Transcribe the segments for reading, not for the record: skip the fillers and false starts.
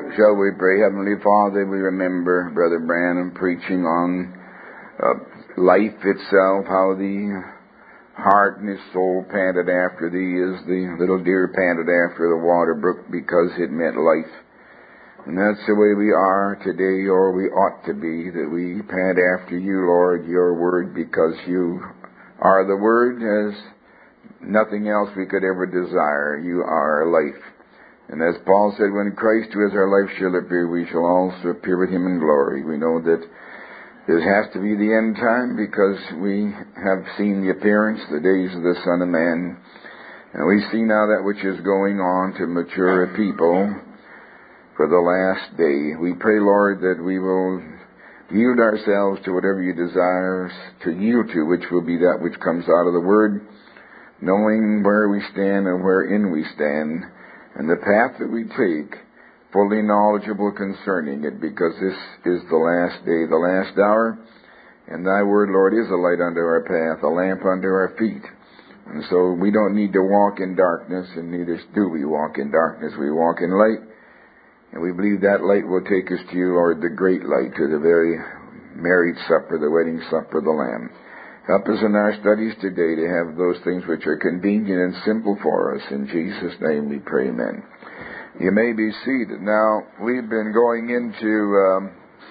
Shall we pray? Heavenly Father, we remember Brother Branham preaching on life itself, how the heart and his soul panted after thee as the little deer panted after the water brook, because it meant life. And that's the way we are today, or we ought to be, that we pant after you, Lord, your word, because you are the word as nothing else we could ever desire. You are life. And as Paul said, when Christ, who is our life, shall appear, we shall also appear with him in glory. We know that this has to be the end time, because we have seen the appearance, the days of the Son of Man. And we see now that which is going on to mature a people for the last day. We pray, Lord, that we will yield ourselves to whatever you desire us to yield to, which will be that which comes out of the Word, knowing where we stand and wherein we stand, and the path that we take, fully knowledgeable concerning it, because this is the last day, the last hour, and thy word, Lord, is a light unto our path, a lamp unto our feet. And so we don't need to walk in darkness, and neither do we walk in darkness. We walk in light, and we believe that light will take us to you, Lord, the great light, to the very marriage supper, the wedding supper of the Lamb. Help us in our studies today to have those things which are convenient and simple for us. In Jesus' name we pray, amen. You may be seated. Now, we've been going into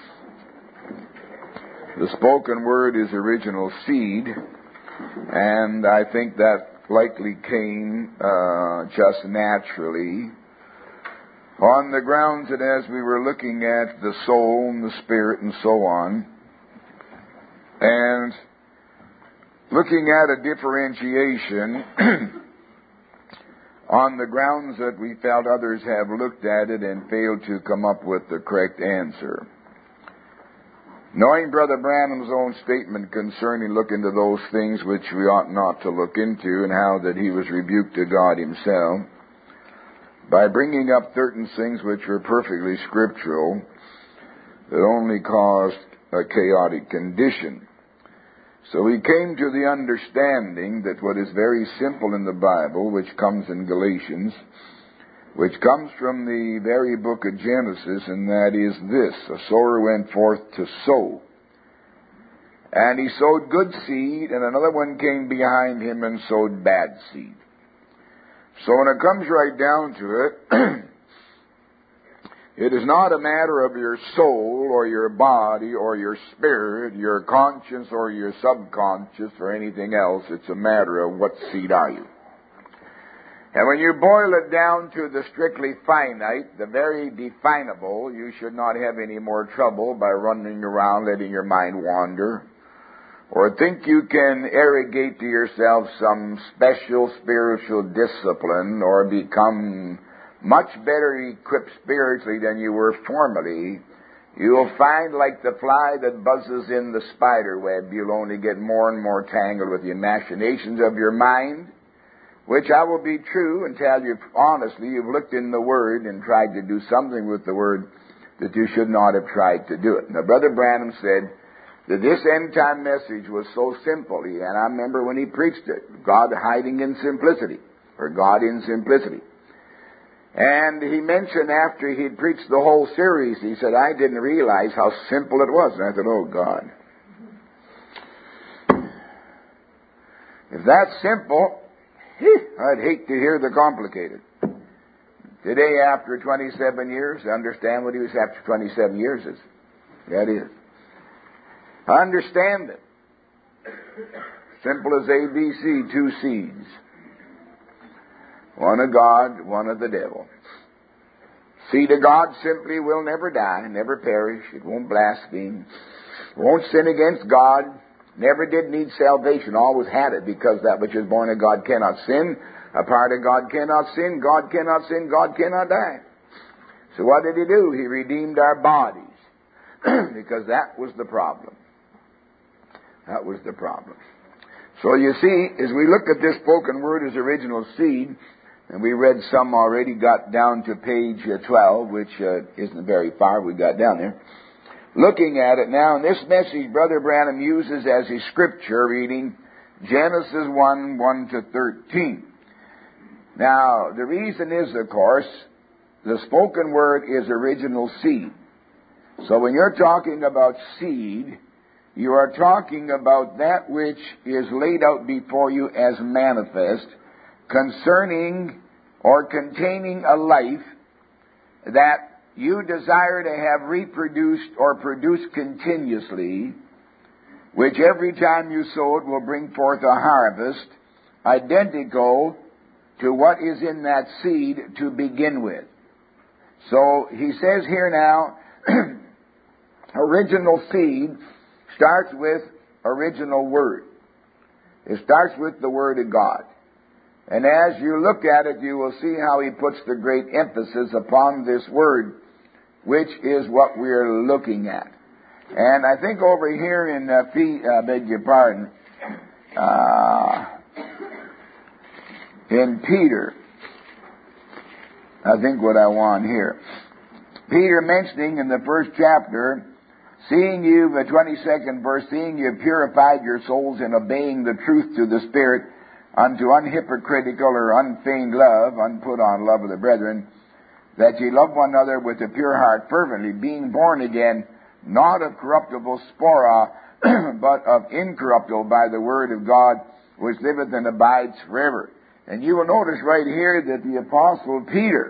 the spoken word is original seed, and I think that likely came just naturally on the grounds that as we were looking at the soul and the spirit and so on, and looking at a differentiation on the grounds that we felt others have looked at it and failed to come up with the correct answer. Knowing Brother Branham's own statement concerning looking to those things which we ought not to look into, and how that he was rebuked to God himself by bringing up certain things which were perfectly scriptural that only caused a chaotic condition. So we came to the understanding that what is very simple in the Bible, which comes in Galatians, which comes from the very book of Genesis, and that is this: a sower went forth to sow, and he sowed good seed, and another one came behind him and sowed bad seed. So when it comes right down to it, it is not a matter of your soul or your body or your spirit, your conscience or your subconscious or anything else. It's a matter of what seed are you. And when you boil it down to the strictly finite, the very definable, you should not have any more trouble by running around letting your mind wander, or think you can arrogate to yourself some special spiritual discipline or become much better equipped spiritually than you were formerly. You'll find, like the fly that buzzes in the spider web, you'll only get more and more tangled with the imaginations of your mind, which I will be true and tell you honestly, you've looked in the Word and tried to do something with the Word that you should not have tried to do it. Now, Brother Branham said that this end-time message was so simple, and I remember when he preached it, God hiding in simplicity, or God in simplicity. And he mentioned after he'd preached the whole series, he said, I didn't realize how simple it was. And I thought, oh, God. If that's simple, I'd hate to hear the complicated. Today, after 27 years, I understand what he was after 27 years is. That is. I understand it. Simple as ABC, two seeds. One of God, one of the devil. Seed of God simply will never die, never perish. It won't blaspheme. Won't sin against God. Never did need salvation. Always had it, because that which is born of God cannot sin. A part of God cannot sin. God cannot sin. God cannot die. So what did he do? He redeemed our bodies. Because that was the problem. That was the problem. So you see, as we look at this spoken word as original seed, and we read some already, got down to page 12, which isn't very far, we got down there. Looking at it now, in this message, Brother Branham uses as his scripture reading Genesis 1, 1 to 13. Now, the reason is, of course, the spoken word is original seed. So when you're talking about seed, you are talking about that which is laid out before you as manifest, concerning or containing a life that you desire to have reproduced or produced continuously, which every time you sow it will bring forth a harvest identical to what is in that seed to begin with. So he says here now, original seed starts with original word. It starts with the Word of God. And as you look at it, you will see how he puts the great emphasis upon this word, which is what we're looking at. And I think over here in, in Peter, I think what I want here. Peter mentioning in the first chapter, seeing you, the 22nd verse, seeing you have purified your souls in obeying the truth to the Spirit, unto unhypocritical or unfeigned love, unput on love of the brethren, that ye love one another with a pure heart fervently, being born again, not of corruptible spora, but of incorruptible by the word of God, which liveth and abides forever. And you will notice right here that the Apostle Peter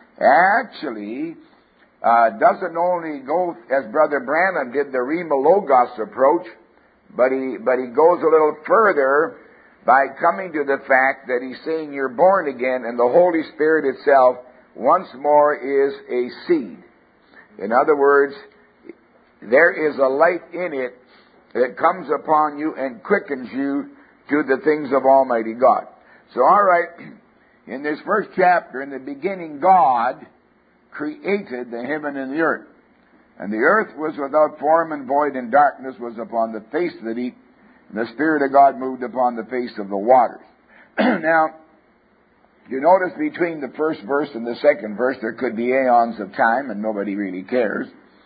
actually doesn't only go, as Brother Branham did, the Rhema Logos approach, but he goes a little further by coming to the fact that he's saying you're born again, and the Holy Spirit itself once more is a seed. In other words, there is a light in it that comes upon you and quickens you to the things of Almighty God. So, all right, in this first chapter, in the beginning, God created the heaven and the earth. And the earth was without form and void, and darkness was upon the face of the deep, and the Spirit of God moved upon the face of the waters. Now, you notice between the first verse and the second verse, there could be aeons of time, and nobody really cares.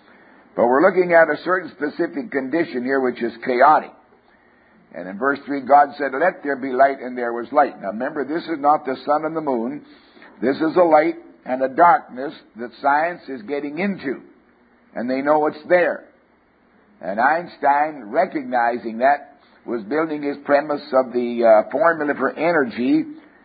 But we're looking at a certain specific condition here, which is chaotic. And in verse 3, God said, let there be light, and there was light. Now remember, this is not the sun and the moon. This is a light and a darkness that science is getting into. And they know it's there. And Einstein, recognizing that, was building his premise of the formula for energy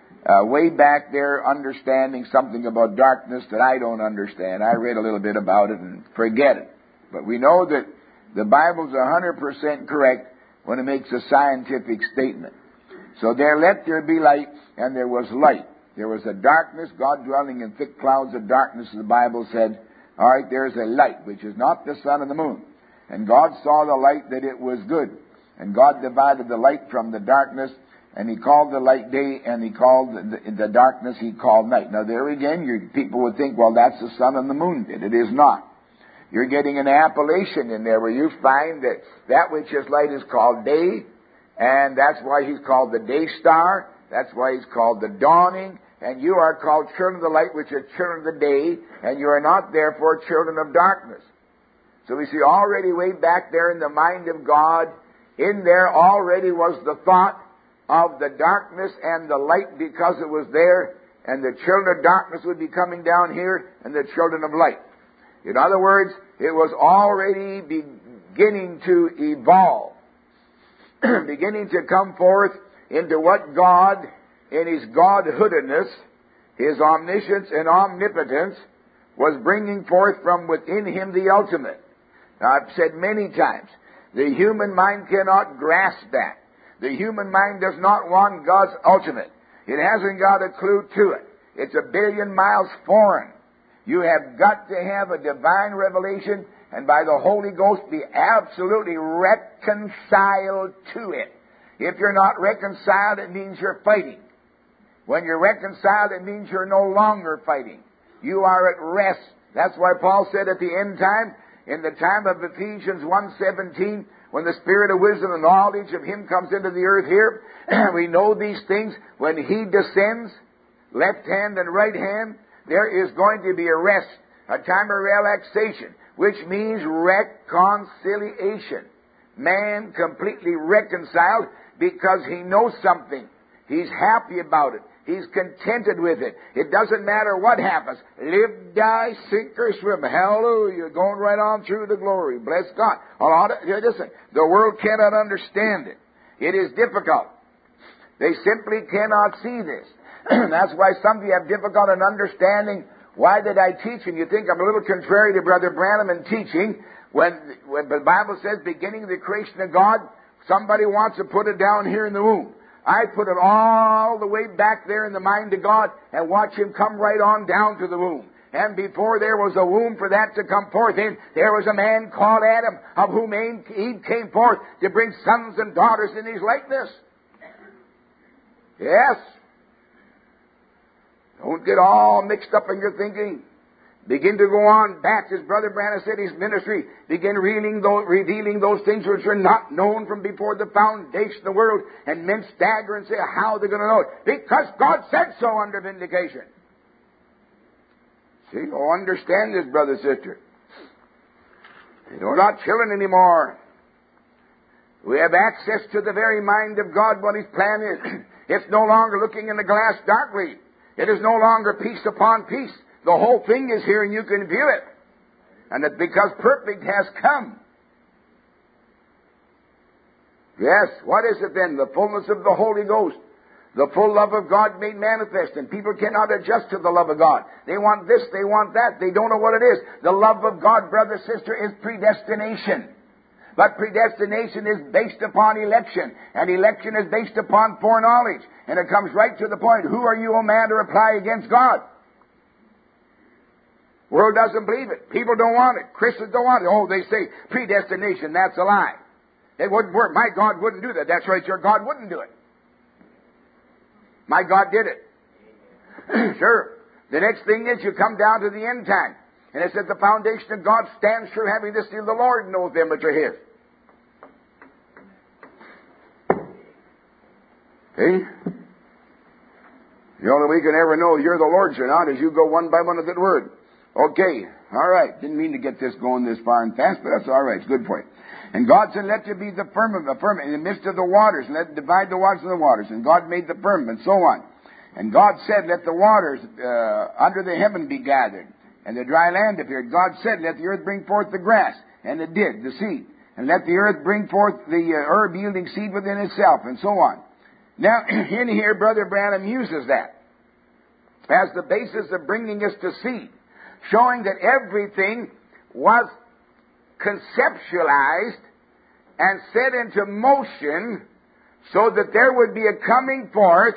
way back there, understanding something about darkness that I don't understand. I read a little bit about it and forget it. But we know that the Bible's 100% correct when it makes a scientific statement. So there, let there be light, and there was light. There was a darkness, God dwelling in thick clouds of darkness, the Bible said. All right, there's a light, which is not the sun and the moon. And God saw the light that it was good. And God divided the light from the darkness, and He called the light day, and He called the darkness, He called night. Now there again, people would think, well, that's the sun and the moon did. It is not. You're getting an appellation in there where you find that that which is light is called day, and that's why He's called the day star. That's why He's called the dawning. And you are called children of the light, which are children of the day, and you are not therefore children of darkness. So we see already way back there in the mind of God, in there already was the thought of the darkness and the light because it was there, and the children of darkness would be coming down here, and the children of light. In other words, it was already beginning to evolve, beginning to come forth into what God, in His Godhoodedness, His omniscience and omnipotence, was bringing forth from within Him the ultimate. Now, I've said many times, the human mind cannot grasp that. The human mind does not want God's ultimate. It hasn't got a clue to it. It's a billion miles foreign. You have got to have a divine revelation, and by the Holy Ghost be absolutely reconciled to it. If you're not reconciled, it means you're fighting. When you're reconciled, it means you're no longer fighting. You are at rest. That's why Paul said at the end time, in the time of Ephesians 1:17, when the Spirit of wisdom and knowledge of Him comes into the earth here, we know these things. When He descends, left hand and right hand, there is going to be a rest, a time of relaxation, which means reconciliation. Man completely reconciled because he knows something. He's happy about it. He's contented with it. It doesn't matter what happens. Live, die, sink or swim. Hallelujah. Going right on through the glory. Bless God. Listen, the world cannot understand it. It is difficult. They simply cannot see this. That's why some of you have difficulty in understanding why did I teach, and you think I'm a little contrary to Brother Branham in teaching. When the Bible says beginning of the creation of God, somebody wants to put it down here in the womb. I put it all the way back there in the mind of God and watch Him come right on down to the womb. And before there was a womb for that to come forth in, there was a man called Adam, of whom Eve came forth to bring sons and daughters in His likeness. Yes. Don't get all mixed up in your thinking. Begin to go on back, as Brother Branham said, his ministry. Begin revealing those things which are not known from before the foundation of the world. And men stagger and say, how are they going to know it? Because God said so under vindication. See, oh, understand this, brother, sister. We're not children anymore. We have access to the very mind of God, what His plan is. It's no longer looking in the glass darkly. It is no longer piece upon piece. The whole thing is here and you can view it. And that because perfect has come. Yes, what is it then? The fullness of the Holy Ghost. The full love of God made manifest. And people cannot adjust to the love of God. They want this, they want that. They don't know what it is. The love of God, brother, sister, is predestination. But predestination is based upon election. And election is based upon foreknowledge. And it comes right to the point. Who are you, O man, to reply against God? The world doesn't believe it. People don't want it. Christians don't want it. Oh, they say predestination, that's a lie. It wouldn't work. My God wouldn't do that. That's right, your God wouldn't do it. My God did it. Sure. The next thing is you come down to the end time. And it says the foundation of God stands sure, having this seal, the Lord knows them which are His. See? The only way you can ever know you're the Lord's or not is you go one by one of that word. Okay, all right. Didn't mean to get this going this far and fast, but that's all right. It's good for you. And God said, let there be the firmament in the midst of the waters, and let it divide the waters from the waters. And God made the firmament, and so on. And God said, let the waters under the heaven be gathered, and the dry land appeared. God said, let the earth bring forth the grass, and it did, the seed. And let the earth bring forth the herb yielding seed within itself, and so on. Now, in here, Brother Branham uses that as the basis of bringing us to seed, showing that everything was conceptualized and set into motion so that there would be a coming forth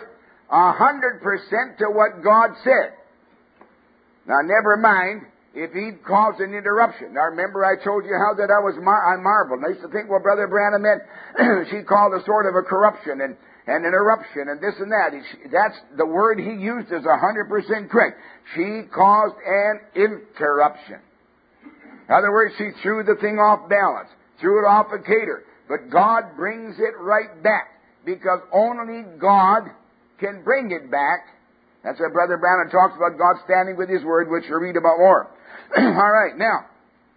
100% to what God said. Now, never mind if Eve caused an interruption. Now, remember I told you how that I marveled. And I used to think, well, Brother Branham meant she called a sort of a corruption and an interruption and this and that. That's the word he used is 100% correct. She caused an interruption. In other words, she threw the thing off balance, threw it off a cater. But God brings it right back, because only God can bring it back. That's why Brother Branham talks about God standing with His Word, which you'll read about more. All right, now,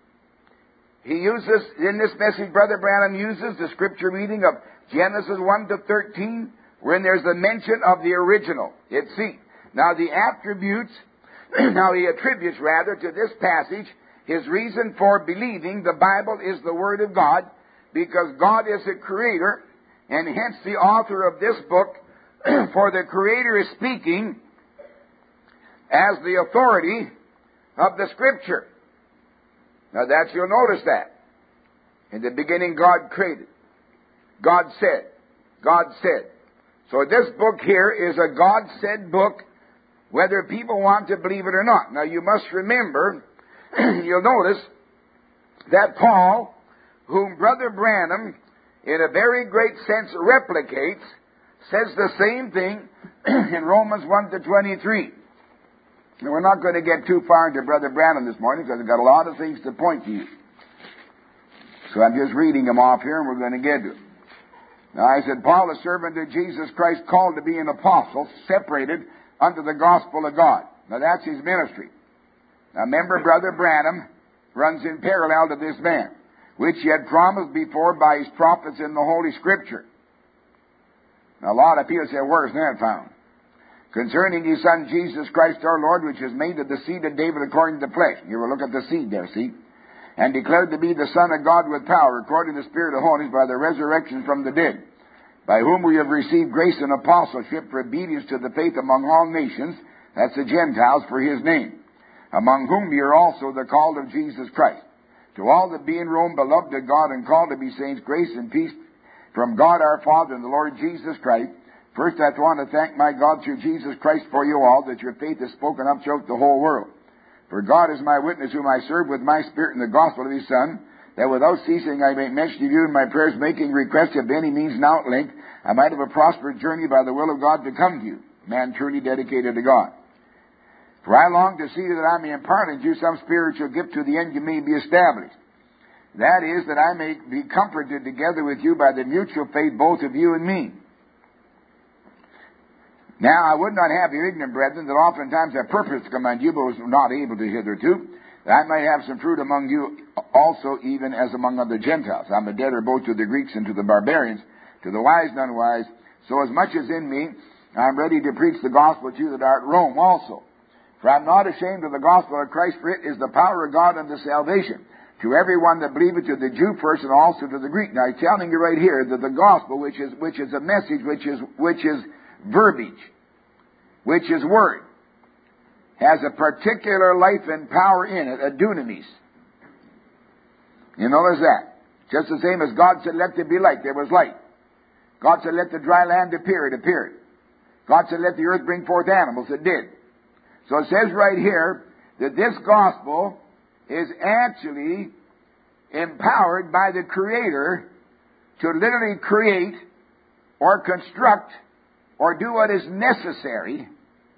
he uses, in this message, Brother Branham uses the scripture reading of Genesis 1 to 13, wherein there's the mention of the original. It's seed. Now, the attributes, he attributes rather to this passage his reason for believing the Bible is the Word of God, because God is the Creator, and hence the author of this book, for the Creator is speaking as the authority of the Scripture. Now that, you'll notice that. In the beginning God created. God said. God said. So this book here is a God-said book, whether people want to believe it or not. Now you must remember, you'll notice that Paul, whom Brother Branham, in a very great sense, replicates, says the same thing in Romans 1 to 23. Now, we're not going to get too far into Brother Branham this morning, because I've got a lot of things to point to you. So I'm just reading them off here, and we're going to get to it. Now, I said, Paul, a servant of Jesus Christ, called to be an apostle, separated unto the gospel of God. Now, that's his ministry. Now, remember, Brother Branham runs in parallel to this man, which he had promised before by his prophets in the Holy Scripture. Now, a lot of people say, where's that found? concerning his Son Jesus Christ our Lord, which is made of the seed of David according to the flesh. You will look at the seed there, see? And declared to be the Son of God with power, according to the Spirit of holiness, by the resurrection from the dead, by whom we have received grace and apostleship for obedience to the faith among all nations, that's the Gentiles, for his name, among whom ye are also the called of Jesus Christ. To all that be in Rome, beloved of God, and called to be saints, grace and peace from God our Father and the Lord Jesus Christ. First, I want to thank my God through Jesus Christ for you all, that your faith is spoken up throughout the whole world. For God is my witness, whom I serve with my Spirit in the gospel of his Son, that without ceasing I may mention to you in my prayers, making requests if any means now at length, I might have a prosperous journey by the will of God to come to you, man truly dedicated to God. For I long to see that I may impart unto you some spiritual gift to the end you may be established. That is, that I may be comforted together with you by the mutual faith both of you and me. Now I would not have you ignorant, brethren, that oftentimes I purposed to come unto you, but was not able to hitherto, that I might have some fruit among you also, even as among other Gentiles. I'm a debtor both to the Greeks and to the barbarians, to the wise and unwise. So as much as in me, I'm ready to preach the gospel to you that are at Rome also. For I'm not ashamed of the gospel of Christ, for it is the power of God unto salvation, to everyone that believeth, to the Jew first and also to the Greek. Now he's telling you right here that the gospel, which is a message, which is verbiage, which is word, has a particular life and power in it, a dunamis. You notice that? Just the same as God said, let there be light, there was light. God said, let the dry land appear, it appeared. God said, let the earth bring forth animals, it did. So it says right here that this gospel is actually empowered by the Creator to literally create or construct or do what is necessary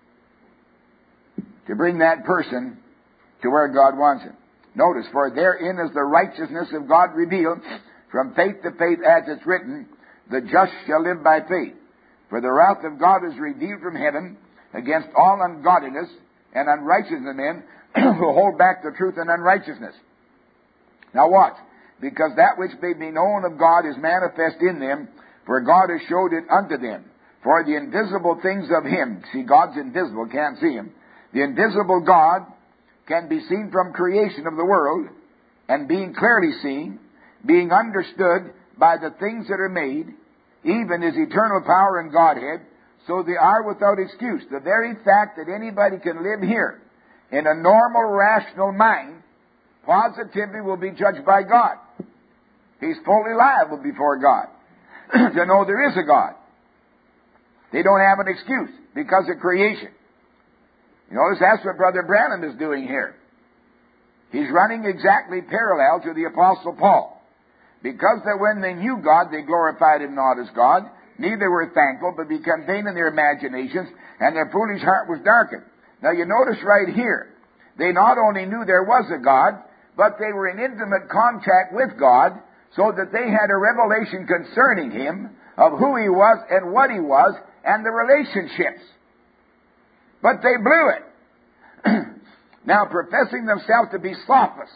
to bring that person to where God wants him. Notice, for therein is the righteousness of God revealed from faith to faith, as it's written, the just shall live by faith. For the wrath of God is revealed from heaven against all ungodliness and unrighteousness of men who hold back the truth in unrighteousness. Now watch. Because that which may be known of God is manifest in them, for God has showed it unto them. For the invisible things of him, see, God's invisible, can't see him. The invisible God can be seen from creation of the world, and being clearly seen, being understood by the things that are made, even his eternal power and Godhead, so they are without excuse. The very fact that anybody can live here in a normal, rational mind, positively will be judged by God. He's fully liable before God to know there is a God. They don't have an excuse because of creation. You notice that's what Brother Branham is doing here. He's running exactly parallel to the Apostle Paul. Because that when they knew God, they glorified him not as God, neither were thankful, but became vain in their imaginations, and their foolish heart was darkened. Now you notice right here, they not only knew there was a God, but they were in intimate contact with God, so that they had a revelation concerning him, of who he was and what he was, and the relationships. But they blew it. Now, professing themselves to be sophists.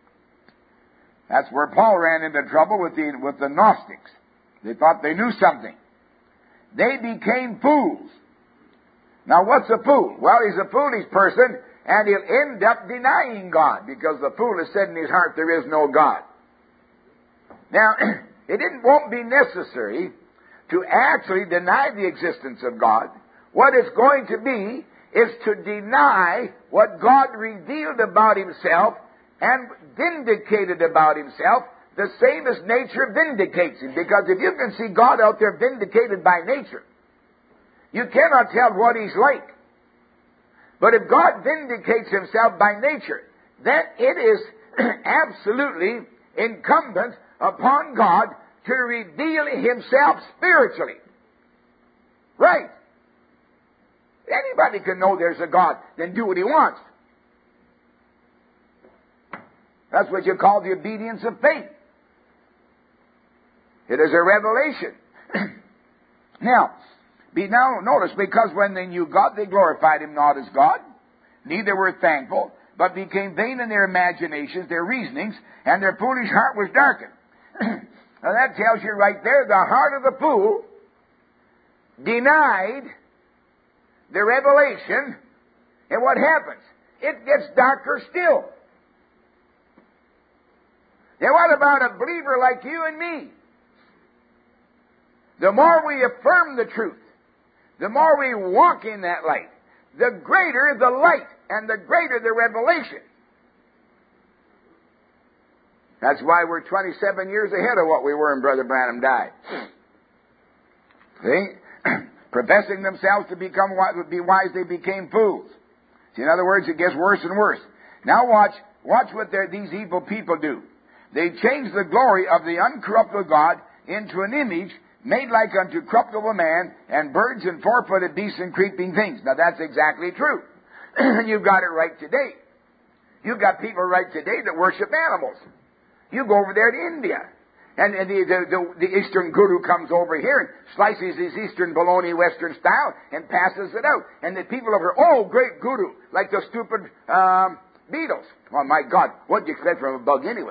That's where Paul ran into trouble with the Gnostics. They thought they knew something. They became fools. Now, what's a fool? Well, he's a foolish person, and he'll end up denying God, because the fool has said in his heart, there is no God. Now, it won't be necessary to actually deny the existence of God. What it's going to be is to deny what God revealed about himself and vindicated about himself, the same as nature vindicates him. Because if you can see God out there vindicated by nature, you cannot tell what he's like. But if God vindicates himself by nature, then it is absolutely incumbent upon God to reveal himself spiritually. Right. Anybody can know there's a God, then do what he wants. That's what you call the obedience of faith. It is a revelation. Now, notice, because when they knew God, they glorified him not as God, neither were thankful, but became vain in their imaginations, their reasonings, and their foolish heart was darkened. Now that tells you right there, the heart of the fool denied the revelation, and what happens? It gets darker still. Now what about a believer like you and me? The more we affirm the truth, the more we walk in that light, the greater the light and the greater the revelation. That's why we're 27 years ahead of what we were when Brother Branham died. See? Professing themselves to be wise, they became fools. See, in other words, it gets worse and worse. Now watch what these evil people do. They change the glory of the uncorruptible God into an image made like unto corruptible man, and birds and four-footed beasts and creeping things. Now that's exactly true. You've got it right today. You've got people right today that worship animals. You go over there to India, and the Eastern guru comes over here and slices his Eastern bologna Western style and passes it out. And the people over here, oh, great guru, like the stupid beetles. Oh, my God, what do you expect from a bug anyway?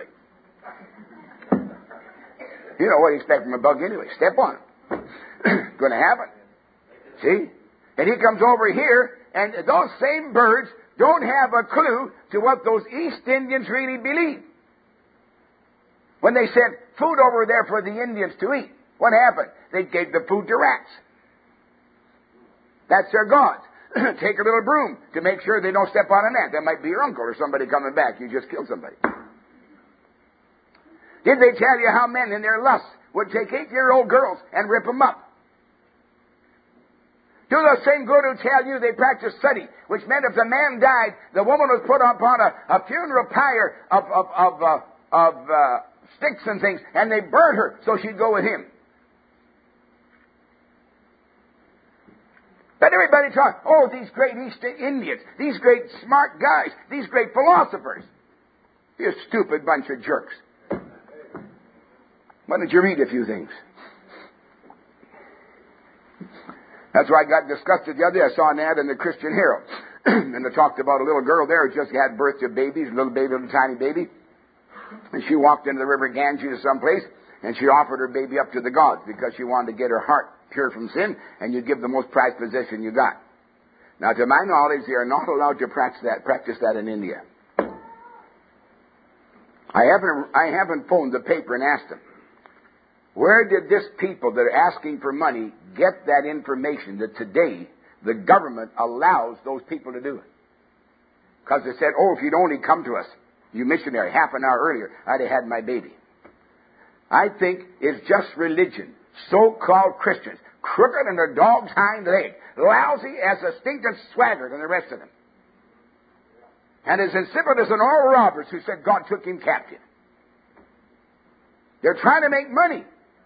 You know what you expect from a bug anyway. Step on it. Going to happen. See? And he comes over here, and those same birds don't have a clue to what those East Indians really believe. When they sent food over there for the Indians to eat, what happened? They gave the food to rats. That's their gods. Take a little broom to make sure they don't step on an ant. That might be your uncle or somebody coming back. You just killed somebody. Did they tell you how men in their lust would take 8-year-old girls and rip them up? Do the same guru tell you they practiced sati, which meant if the man died, the woman was put upon a funeral pyre of sticks and things, and they burned her so she'd go with him. But everybody talks, oh, these great East Indians, these great smart guys, these great philosophers. You stupid bunch of jerks. Why don't you read a few things? That's why I got disgusted the other day. I saw an ad in the Christian Herald. And they talked about a little girl there who just had birth to babies, little tiny baby. And she walked into the river Ganges or someplace, and she offered her baby up to the gods because she wanted to get her heart pure from sin, and you give the most prized possession you got. Now, to my knowledge, they are not allowed to practice that in India. I haven't phoned the paper and asked them, where did this people that are asking for money get that information that today the government allows those people to do it? Because they said, oh, if you'd only come to us, you missionary, half an hour earlier, I'd have had my baby. I think it's just religion. So-called Christians, crooked in their dog's hind leg, lousy as a stinking swagger than the rest of them. And as insipid as an Oral Roberts who said God took him captive. They're trying to make money.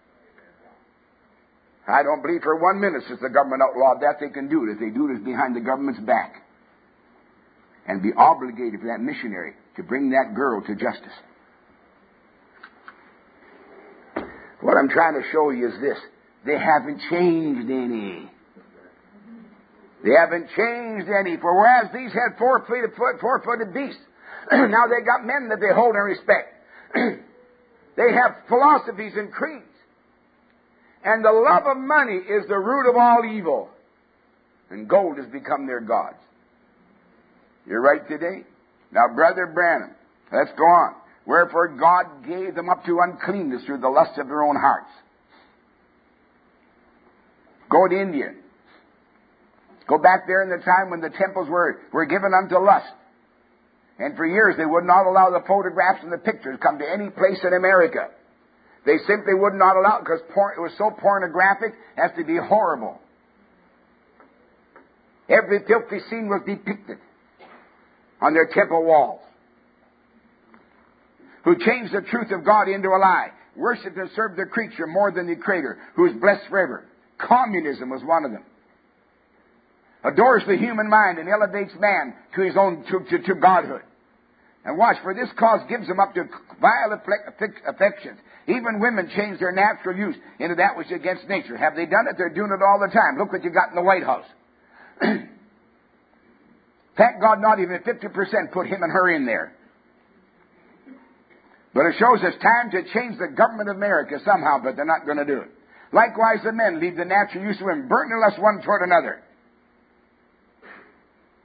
I don't believe for 1 minute since the government outlawed that they can do it. If they do it, it's behind the government's back. And be obligated for that missionary to bring that girl to justice. What I'm trying to show you is this. They haven't changed any. They haven't changed any. For whereas these had four-footed beasts, now they got men that they hold in respect. They have philosophies and creeds. And the love of money is the root of all evil. And gold has become their gods. You're right today? Now, Brother Branham, let's go on. Wherefore God gave them up to uncleanness through the lust of their own hearts. Go to India. Go back there in the time when the temples were given unto lust. And for years they would not allow the photographs and the pictures come to any place in America. They simply would not allow it because it was so pornographic as to be horrible. Every filthy scene was depicted on their temple walls. Who changed the truth of God into a lie, worshipped and served the creature more than the Creator, who is blessed forever. Communism was one of them. Adores the human mind and elevates man to his own to godhood. And watch, for this cause gives them up to vile affections. Even women change their natural use into that which is against nature. Have they done it? They're doing it all the time. Look what you got in the White House. Thank God not even 50% put him and her in there. But it shows it's time to change the government of America somehow, but they're not going to do it. Likewise, the men leave the natural use of women, burnt unless one toward another.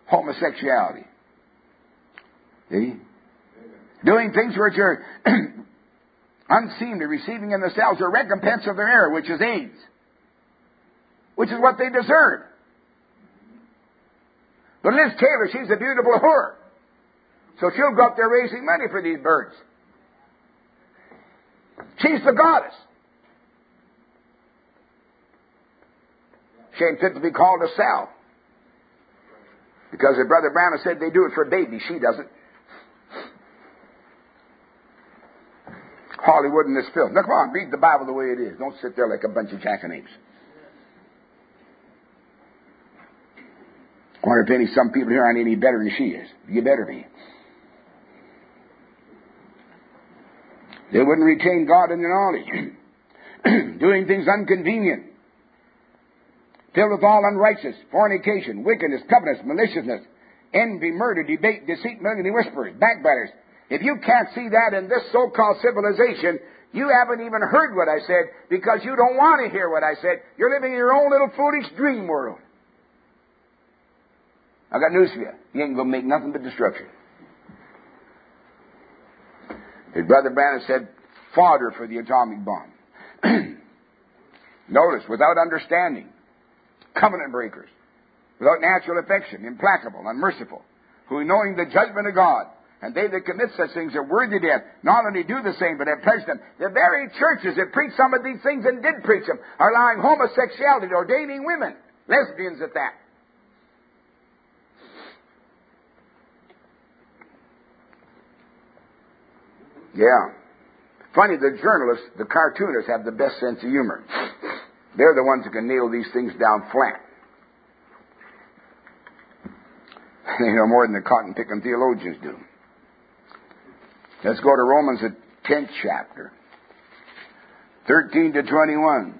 homosexuality. See? Doing things which are unseemly, receiving in themselves a recompense of their error, which is AIDS, which is what they deserve. But Liz Taylor, she's a beautiful whore. So she'll go up there raising money for these birds. She's the goddess. She ain't fit to be called a sow. Because her brother Branham said they do it for babies. She doesn't. Hollywood and this film. Now come on, read the Bible the way it is. Don't sit there like a bunch of jackanapes. I wonder if some people here aren't any better than she is. You better be. They wouldn't retain God in their knowledge. Doing things inconvenient. Filled with all unrighteousness, fornication, wickedness, covetousness, maliciousness, envy, murder, debate, deceit, malignity, whisperers, backbiters. If you can't see that in this so-called civilization, you haven't even heard what I said because you don't want to hear what I said. You're living in your own little foolish dream world. I got news for you. You ain't going to make nothing but destruction. His brother Branham said, fodder for the atomic bomb. Notice, without understanding, covenant breakers, without natural affection, implacable, unmerciful, who knowing the judgment of God, and they that commit such things are worthy death, not only do the same, but have pleasure them. The very churches that preach some of these things and did preach them are allowing homosexuality, ordaining women, lesbians at that. Yeah. Funny, the journalists, the cartoonists have the best sense of humor. They're the ones who can nail these things down flat. They know more than the cotton-picking theologians do. Let's go to Romans, the 10th chapter, 13 to 21.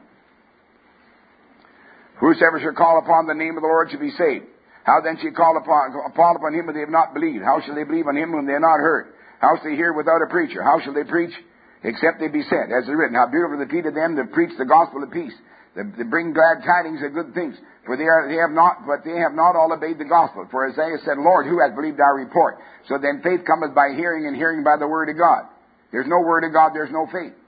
Whosoever shall call upon the name of the Lord shall be saved. How then shall call upon him whom they have not believed? How shall they believe on him whom they have not heard? How shall they hear without a preacher? How shall they preach except they be sent? As it is written, how beautiful the feet of them that preach the gospel of peace, that bring glad tidings of good things. For they have not all obeyed the gospel. For Isaiah said, Lord, who hath believed our report? So then faith cometh by hearing, and hearing by the word of God. There's no word of God, there's no faith.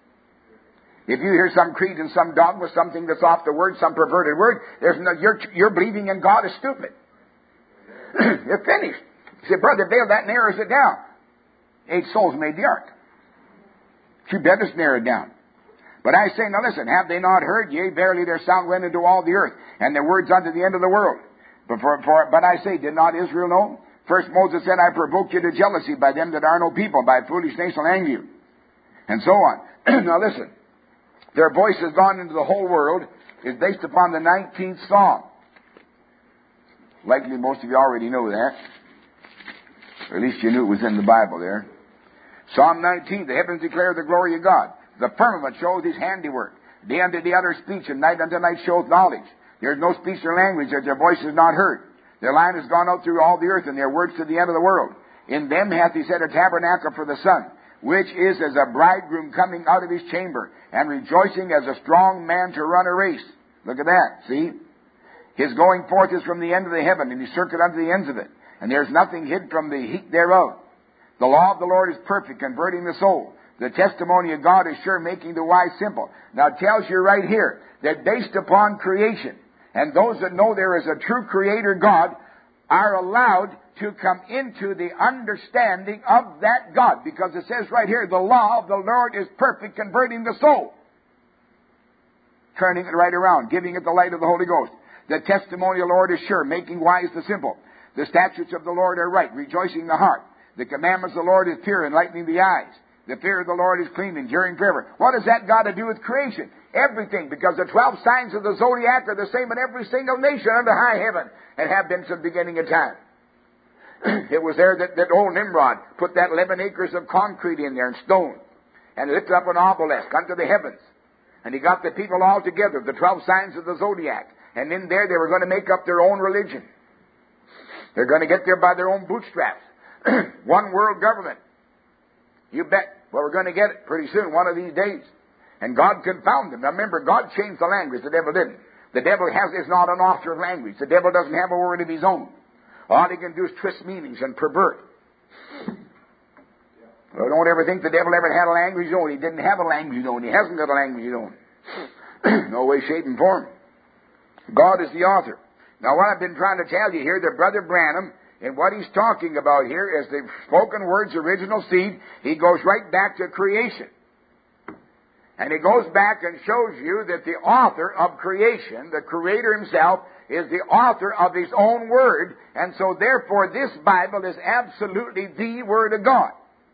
If you hear some creed and some dogma, something that's off the word, some perverted word, you're believing in God is stupid. You're finished. You say, Brother Dale, that narrows it down. 8 souls made the ark. You better narrow it down. But I say, now listen, have they not heard? Yea, verily their sound went into all the earth, and their words unto the end of the world. But I say, did not Israel know? First Moses said, I provoked you to jealousy by them that are no people, by foolish nation anger you. And so on. Now listen, their voice has gone into the whole world, is based upon the 19th Psalm. Likely most of you already know that. Or at least you knew it was in the Bible there. Psalm 19, the heavens declare the glory of God. The firmament shows his handiwork. Day unto day utter speech, and night unto night showeth knowledge. There is no speech or language that their voice is not heard. Their line has gone out through all the earth, and their words to the end of the world. In them hath he set a tabernacle for the sun, which is as a bridegroom coming out of his chamber, and rejoicing as a strong man to run a race. Look at that, see? His going forth is from the end of the heaven, and his circuit unto the ends of it. And there is nothing hid from the heat thereof. The law of the Lord is perfect, converting the soul. The testimony of God is sure, making the wise simple. Now it tells you right here that based upon creation, and those that know there is a true Creator God are allowed to come into the understanding of that God. Because it says right here, the law of the Lord is perfect, converting the soul. Turning it right around, giving it the light of the Holy Ghost. The testimony of the Lord is sure, making wise the simple. The statutes of the Lord are right, rejoicing the heart. The commandments of the Lord is pure, enlightening the eyes. The fear of the Lord is clean, enduring forever. What has that got to do with creation? Everything, because the 12 signs of the zodiac are the same in every single nation under high heaven, and have been since the beginning of time. It was there that old Nimrod put that 11 acres of concrete in there and stone, and lifted up an obelisk unto the heavens. And he got the people all together, the 12 signs of the zodiac. And in there they were going to make up their own religion. They're going to get there by their own bootstraps. One world government. You bet. Well, we're going to get it pretty soon, one of these days. And God confounded them. Now remember, God changed the language. The devil didn't. The devil is not an author of language. The devil doesn't have a word of his own. All he can do is twist meanings and pervert. Well, don't ever think the devil ever had a language of his own. He didn't have a language of his own. He hasn't got a language of his own. No way, shape, and form. God is the author. Now, what I've been trying to tell you here, that Brother Branham, and what he's talking about here is the spoken word's original seed. He goes right back to creation. And he goes back and shows you that the author of creation, the Creator himself, is the author of his own word. And so, therefore, this Bible is absolutely the Word of God.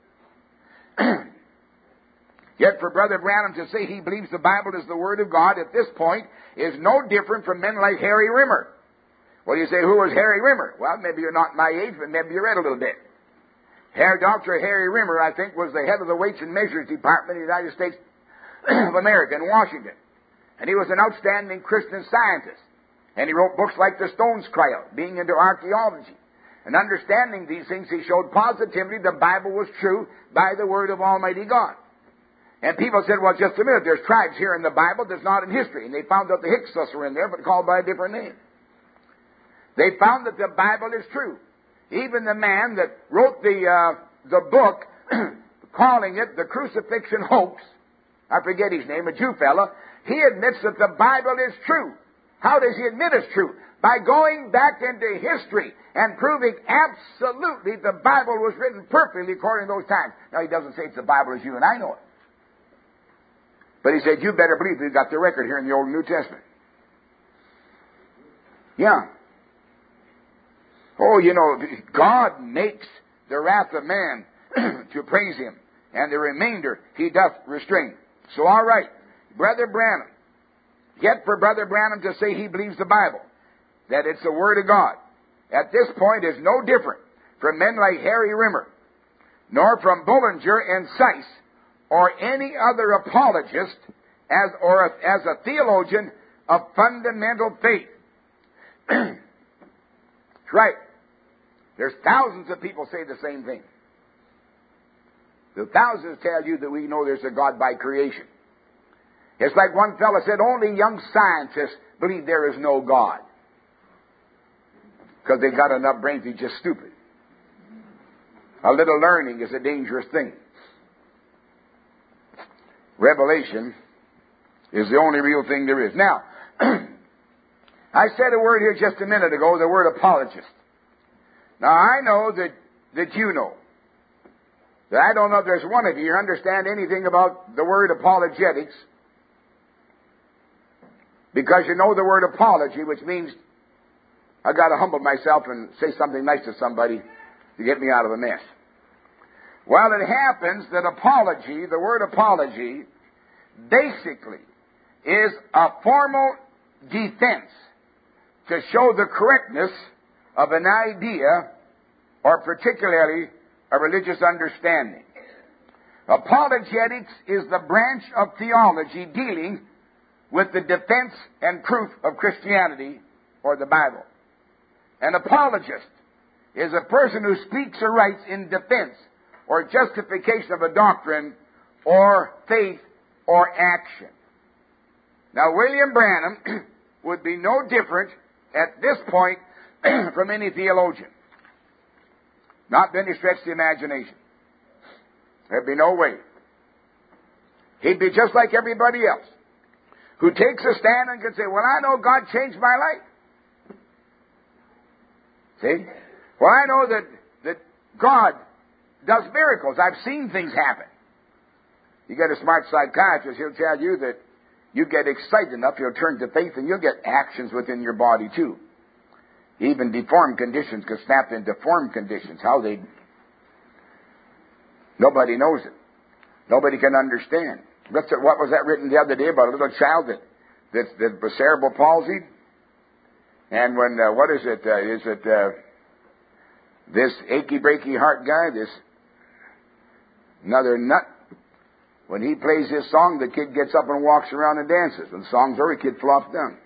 Yet for Brother Branham to say he believes the Bible is the Word of God at this point is no different from men like Harry Rimmer. Well, you say, who was Harry Rimmer? Well, maybe you're not my age, but maybe you read a little bit. Dr. Harry Rimmer, I think, was the head of the Weights and Measures Department in the United States of America in Washington. And he was an outstanding Christian scientist. And he wrote books like The Stones Cry Out, being into archaeology. And understanding these things, he showed positively the Bible was true by the word of Almighty God. And people said, well, just a minute, there's tribes here in the Bible that's not in history. And they found out the Hyksos were in there, but called by a different name. They found that the Bible is true. Even the man that wrote the book, calling it the Crucifixion Hoax, I forget his name, a Jew fella, he admits that the Bible is true. How does he admit it's true? By going back into history and proving absolutely the Bible was written perfectly according to those times. Now, he doesn't say it's the Bible as you and I know it. But he said, you better believe we've got the record here in the Old and New Testament. Yeah. Oh, you know, God makes the wrath of man to praise him, and the remainder he doth restrain. So, all right, Brother Branham. Yet for Brother Branham to say he believes the Bible, that it's the Word of God, at this point is no different from men like Harry Rimmer, nor from Bullinger and Seiss, or any other apologist as a theologian of fundamental faith. That's right. There's thousands of people say the same thing. The thousands tell you that we know there's a God by creation. It's like one fellow said, only young scientists believe there is no God. Because they've got enough brains, they're just stupid. A little learning is a dangerous thing. Revelation is the only real thing there is. Now, I said a word here just a minute ago, the word apologist. Now, I know that you know. That I don't know if there's one of you who understand anything about the word apologetics, because you know the word apology, which means I've got to humble myself and say something nice to somebody to get me out of a mess. Well, it happens that apology, the word apology, basically is a formal defense to show the correctness of an idea or particularly a religious understanding. Apologetics is the branch of theology dealing with the defense and proof of Christianity or the Bible. An apologist is a person who speaks or writes in defense or justification of a doctrine or faith or action. Now, William Branham would be no different at this point from any theologian. Not by any stretch of the imagination. There'd be no way. He'd be just like everybody else who takes a stand and can say, well, I know God changed my life. See? Well, I know that God does miracles. I've seen things happen. You get a smart psychiatrist, he'll tell you that you get excited enough, you'll turn to faith, and you'll get actions within your body, too. Even deformed conditions can snap into formed conditions. How they... Nobody knows it. Nobody can understand. What was that written the other day about a little child that was cerebral palsy? And when, what is it? This achy breaky heart guy, this another nut, when he plays his song, the kid gets up and walks around and dances. When the song's over, the kid flops down.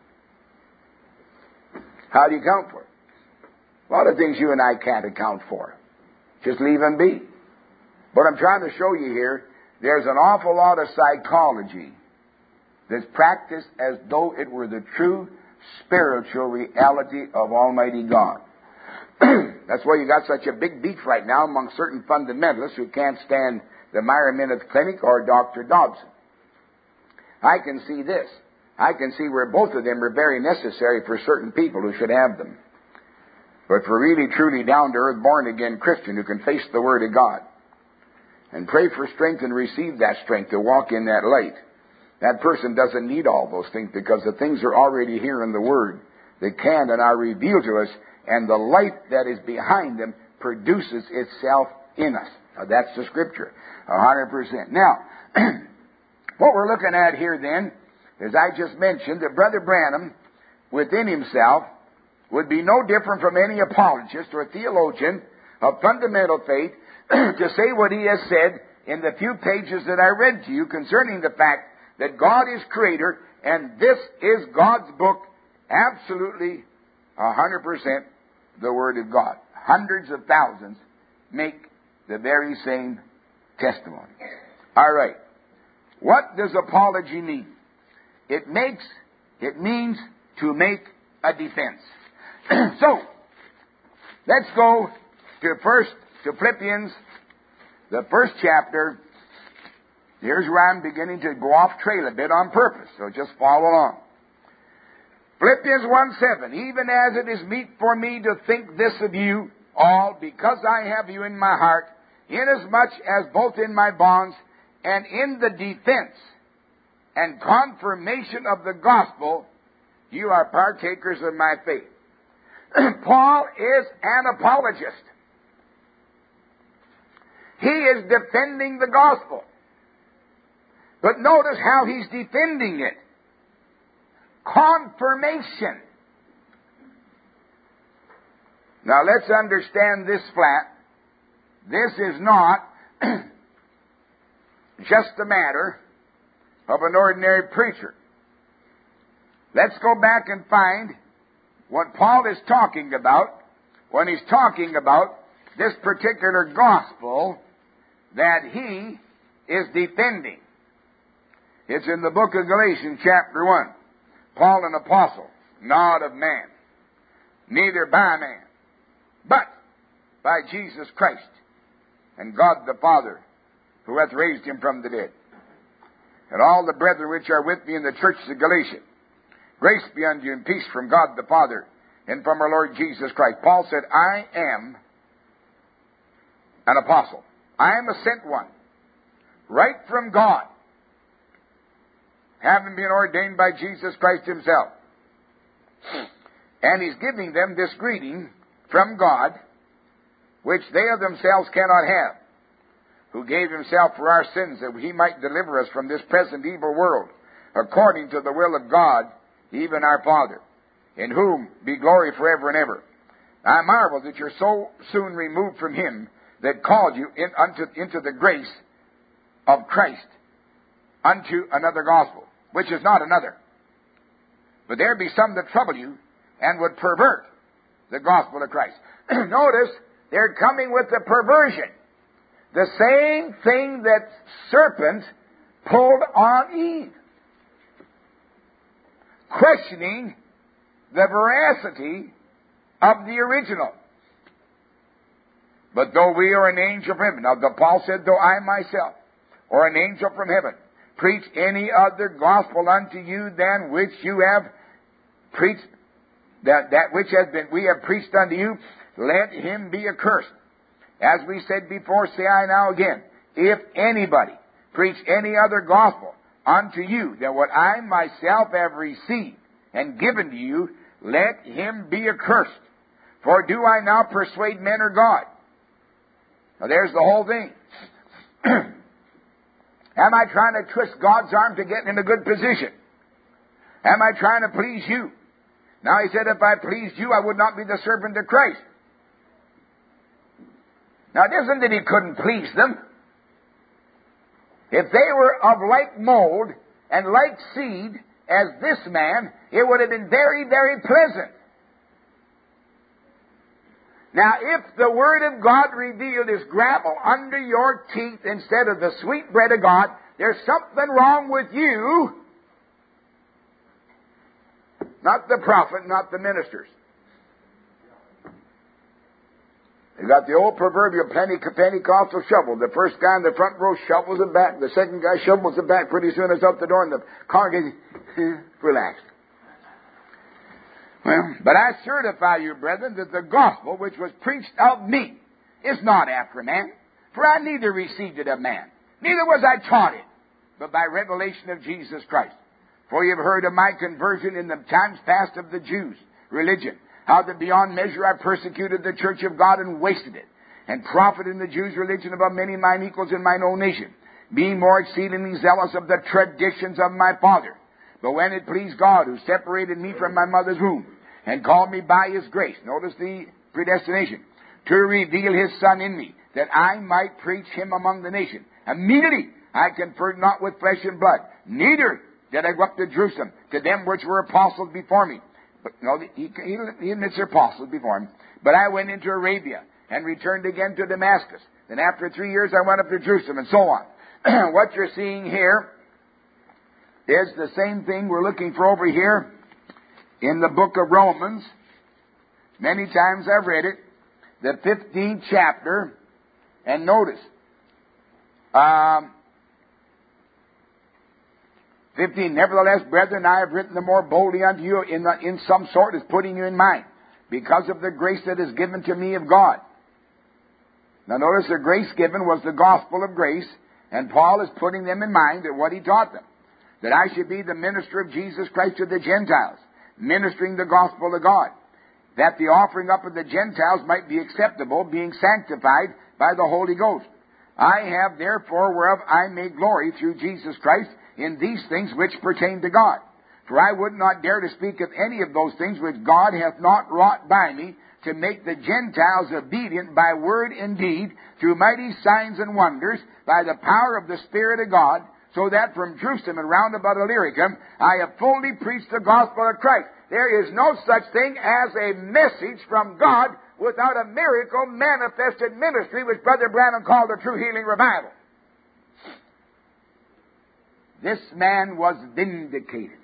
How do you account for it? A lot of things you and I can't account for. Just leave them be. What I'm trying to show you here, there's an awful lot of psychology that's practiced as though it were the true spiritual reality of Almighty God. That's why you got such a big beef right now among certain fundamentalists who can't stand the Myra Minute Clinic or Dr. Dobson. I can see this. I can see where both of them are very necessary for certain people who should have them. But for really, truly down-to-earth, born-again Christian who can face the Word of God and pray for strength and receive that strength to walk in that light, that person doesn't need all those things because the things are already here in the Word that can and are revealed to us, and the light that is behind them produces itself in us. Now, that's the Scripture, 100%. Now, what we're looking at here then, as I just mentioned, that Brother Branham, within himself, would be no different from any apologist or theologian of fundamental faith to say what he has said in the few pages that I read to you concerning the fact that God is Creator and this is God's book, absolutely 100% the Word of God. Hundreds of thousands make the very same testimony. All right. What does apology mean? It means to make a defense. So, let's go to Philippians, the first chapter. Here's where I'm beginning to go off trail a bit on purpose, so just follow along. Philippians 1:7, even as it is meet for me to think this of you all, because I have you in my heart, inasmuch as both in my bonds and in the defense and confirmation of the gospel, you are partakers of my faith. Paul is an apologist. He is defending the gospel. But notice how he's defending it. Confirmation. Now let's understand this flat. This is not just a matter of an ordinary preacher. Let's go back and find what Paul is talking about when he's talking about this particular gospel that he is defending. It's in the book of Galatians, chapter 1. Paul, an apostle, not of man, neither by man, but by Jesus Christ and God the Father, who hath raised him from the dead. And all the brethren which are with me in the churches of Galatia, grace be unto you and peace from God the Father and from our Lord Jesus Christ. Paul said, I am an apostle. I am a sent one, right from God, having been ordained by Jesus Christ himself. And he's giving them this greeting from God, which they of themselves cannot have, who gave himself for our sins, that he might deliver us from this present evil world, according to the will of God, even our Father, in whom be glory forever and ever. I marvel that you're so soon removed from him that called you into the grace of Christ unto another gospel, which is not another. But there be some that trouble you and would pervert the gospel of Christ. Notice, they're coming with the perversion. The same thing that serpent pulled on Eve. Questioning the veracity of the original. But though we are an angel from heaven, now Paul said, though I myself, or an angel from heaven, preach any other gospel unto you than which you have preached, that which we have preached unto you, let him be accursed. As we said before, say I now again, if anybody preach any other gospel unto you than what I myself have received and given to you, let him be accursed. For do I now persuade men or God? Now there's the whole thing. Am I trying to twist God's arm to get in a good position? Am I trying to please you? Now he said, if I pleased you, I would not be the servant of Christ. Now it isn't that he couldn't please them. If they were of like mold and like seed as this man, it would have been very, very pleasant. Now, if the Word of God revealed is gravel under your teeth instead of the sweet bread of God, there's something wrong with you. Not the prophet, not the ministers. You got the old proverbial Pentecostal shovel. The first guy in the front row shovels it back. The second guy shovels it back. Pretty soon it's out the door and the congregation relaxed. Well, but I certify you, brethren, that the gospel which was preached of me is not after man. For I neither received it of man, neither was I taught it, but by revelation of Jesus Christ. For you have heard of my conversion in the times past of the Jews' religion, how that beyond measure I persecuted the church of God and wasted it, and profited in the Jews' religion above many of mine equals in mine own nation, being more exceedingly zealous of the traditions of my father. But when it pleased God, who separated me from my mother's womb, and called me by His grace, notice the predestination, to reveal His Son in me, that I might preach Him among the nations. Immediately I conferred not with flesh and blood, neither did I go up to Jerusalem to them which were apostles before me. But no, he admits they're apostles before him. But I went into Arabia and returned again to Damascus. Then after 3 years I went up to Jerusalem, and so on. What you're seeing here is the same thing we're looking for over here in the book of Romans. Many times I've read it. The 15th chapter. And notice, 15, nevertheless, brethren, I have written the more boldly unto you in some sort as putting you in mind, because of the grace that is given to me of God. Now notice the grace given was the gospel of grace, and Paul is putting them in mind at what he taught them, that I should be the minister of Jesus Christ to the Gentiles, ministering the gospel of God, that the offering up of the Gentiles might be acceptable, being sanctified by the Holy Ghost. I have therefore whereof I may glory through Jesus Christ in these things which pertain to God. For I would not dare to speak of any of those things which God hath not wrought by me, to make the Gentiles obedient by word and deed, through mighty signs and wonders, by the power of the Spirit of God, so that from Jerusalem and round about Illyricum I have fully preached the gospel of Christ. There is no such thing as a message from God without a miracle manifested ministry, which Brother Branham called a true healing revival. This man was vindicated.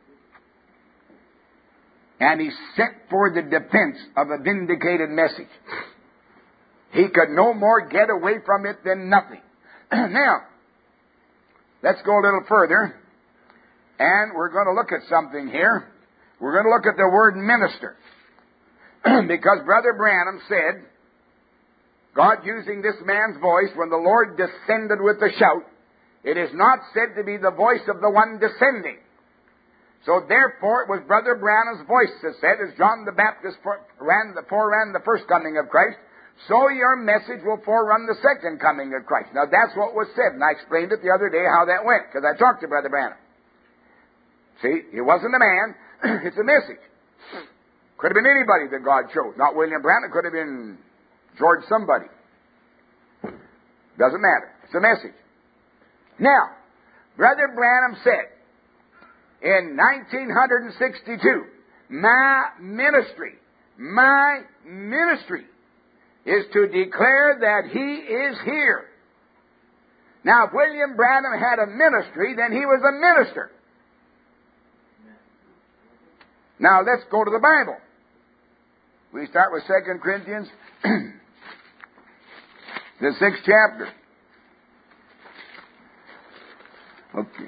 And he sent for the defense of a vindicated message. He could no more get away from it than nothing. Now, let's go a little further, and we're going to look at something here. We're going to look at the word minister. Because Brother Branham said, God using this man's voice, when the Lord descended with a shout, it is not said to be the voice of the one descending. So therefore it was Brother Branham's voice that said, as John the Baptist foreran the first coming of Christ, so your message will forerun the second coming of Christ. Now that's what was said, and I explained it the other day how that went, because I talked to Brother Branham. See, it wasn't a man, it's a message. Could have been anybody that God chose. Not William Branham, it could have been George somebody. Doesn't matter. It's a message. Now, Brother Branham said, in 1962, my ministry is to declare that He is here. Now, if William Branham had a ministry, then he was a minister. Now, let's go to the Bible. We start with 2 Corinthians, the 6th chapter. Okay.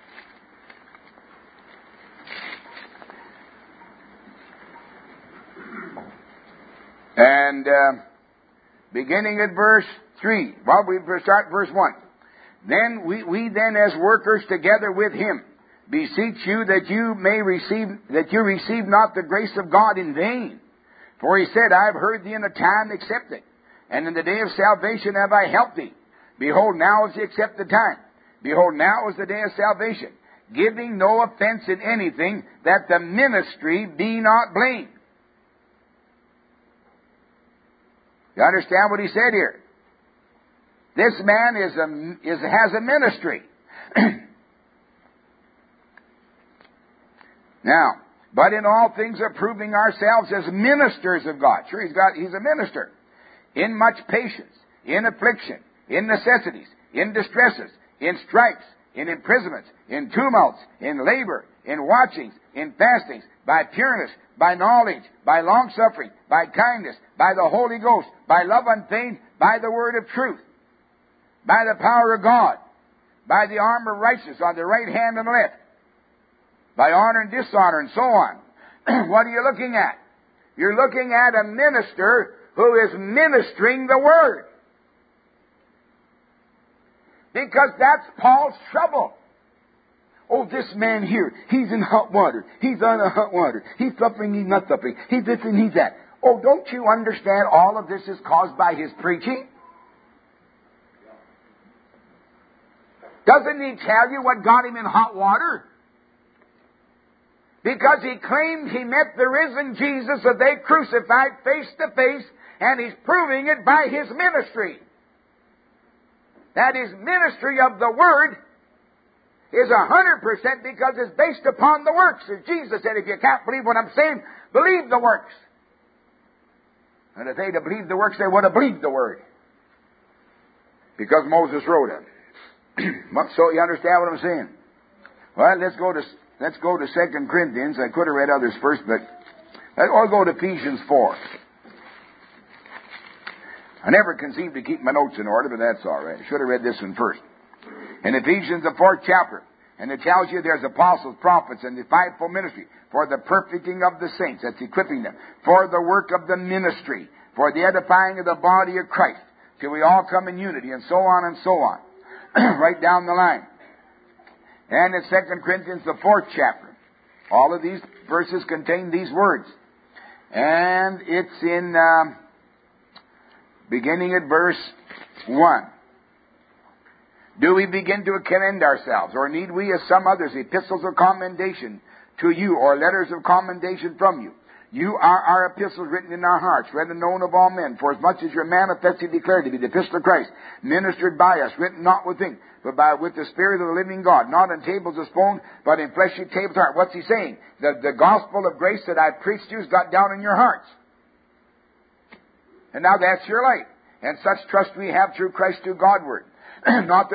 And beginning at verse 3. Well, we start verse 1. Then we then as workers together with Him beseech you that you receive not the grace of God in vain. For He said, I have heard thee in a time accepting, and in the day of salvation have I helped thee. Behold, now is the accepted time. Behold, now is the day of salvation, giving no offense in anything, that the ministry be not blamed. You understand what he said here? This man has a ministry. Now, but in all things approving ourselves as ministers of God. Sure, he's a minister. In much patience, in affliction, in necessities, in distresses, in stripes, in imprisonments, in tumults, in labor, in watchings, in fastings, by pureness, by knowledge, by long-suffering, by kindness, by the Holy Ghost, by love unfeigned, by the word of truth, by the power of God, by the arm of righteousness on the right hand and left, by honor and dishonor, and so on. What are you looking at? You're looking at a minister who is ministering the Word. Because that's Paul's trouble. Oh, this man here, he's in hot water. He's on a hot water. He's suffering, he's not suffering. He's this and he's that. Oh, don't you understand all of this is caused by his preaching? Doesn't he tell you what got him in hot water? Because he claimed he met the risen Jesus that they crucified face to face, and he's proving it by his ministry. That his ministry of the Word is 100% because it's based upon the works. As Jesus said, if you can't believe what I'm saying, believe the works. And if they'd have believed the works, they would have believed the Word. Because Moses wrote it. So you understand what I'm saying? Well, let's go to 2 Corinthians. I could have read others first, but I'll go to Ephesians 4. I never conceived to keep my notes in order, but that's all right. I should have read this one first. In Ephesians, the 4th chapter, and it tells you there's apostles, prophets, and the fivefold ministry for the perfecting of the saints. That's equipping them. For the work of the ministry. For the edifying of the body of Christ. Till we all come in unity, and so on and so on. Right down the line. And in 2 Corinthians, the 4th chapter, all of these verses contain these words. And it's in, beginning at verse 1. Do we begin to commend ourselves, or need we, as some others, epistles of commendation to you, or letters of commendation from you? You are our epistles written in our hearts, read and known of all men, for as much as you're manifestly declared to be the epistle of Christ, ministered by us, written not with ink, but with the Spirit of the living God, not on tables of stone, but in fleshy tables of heart. What's he saying? The gospel of grace that I preached to you has got down in your hearts. And now that's your life. And such trust we have through Christ to Godward. Not that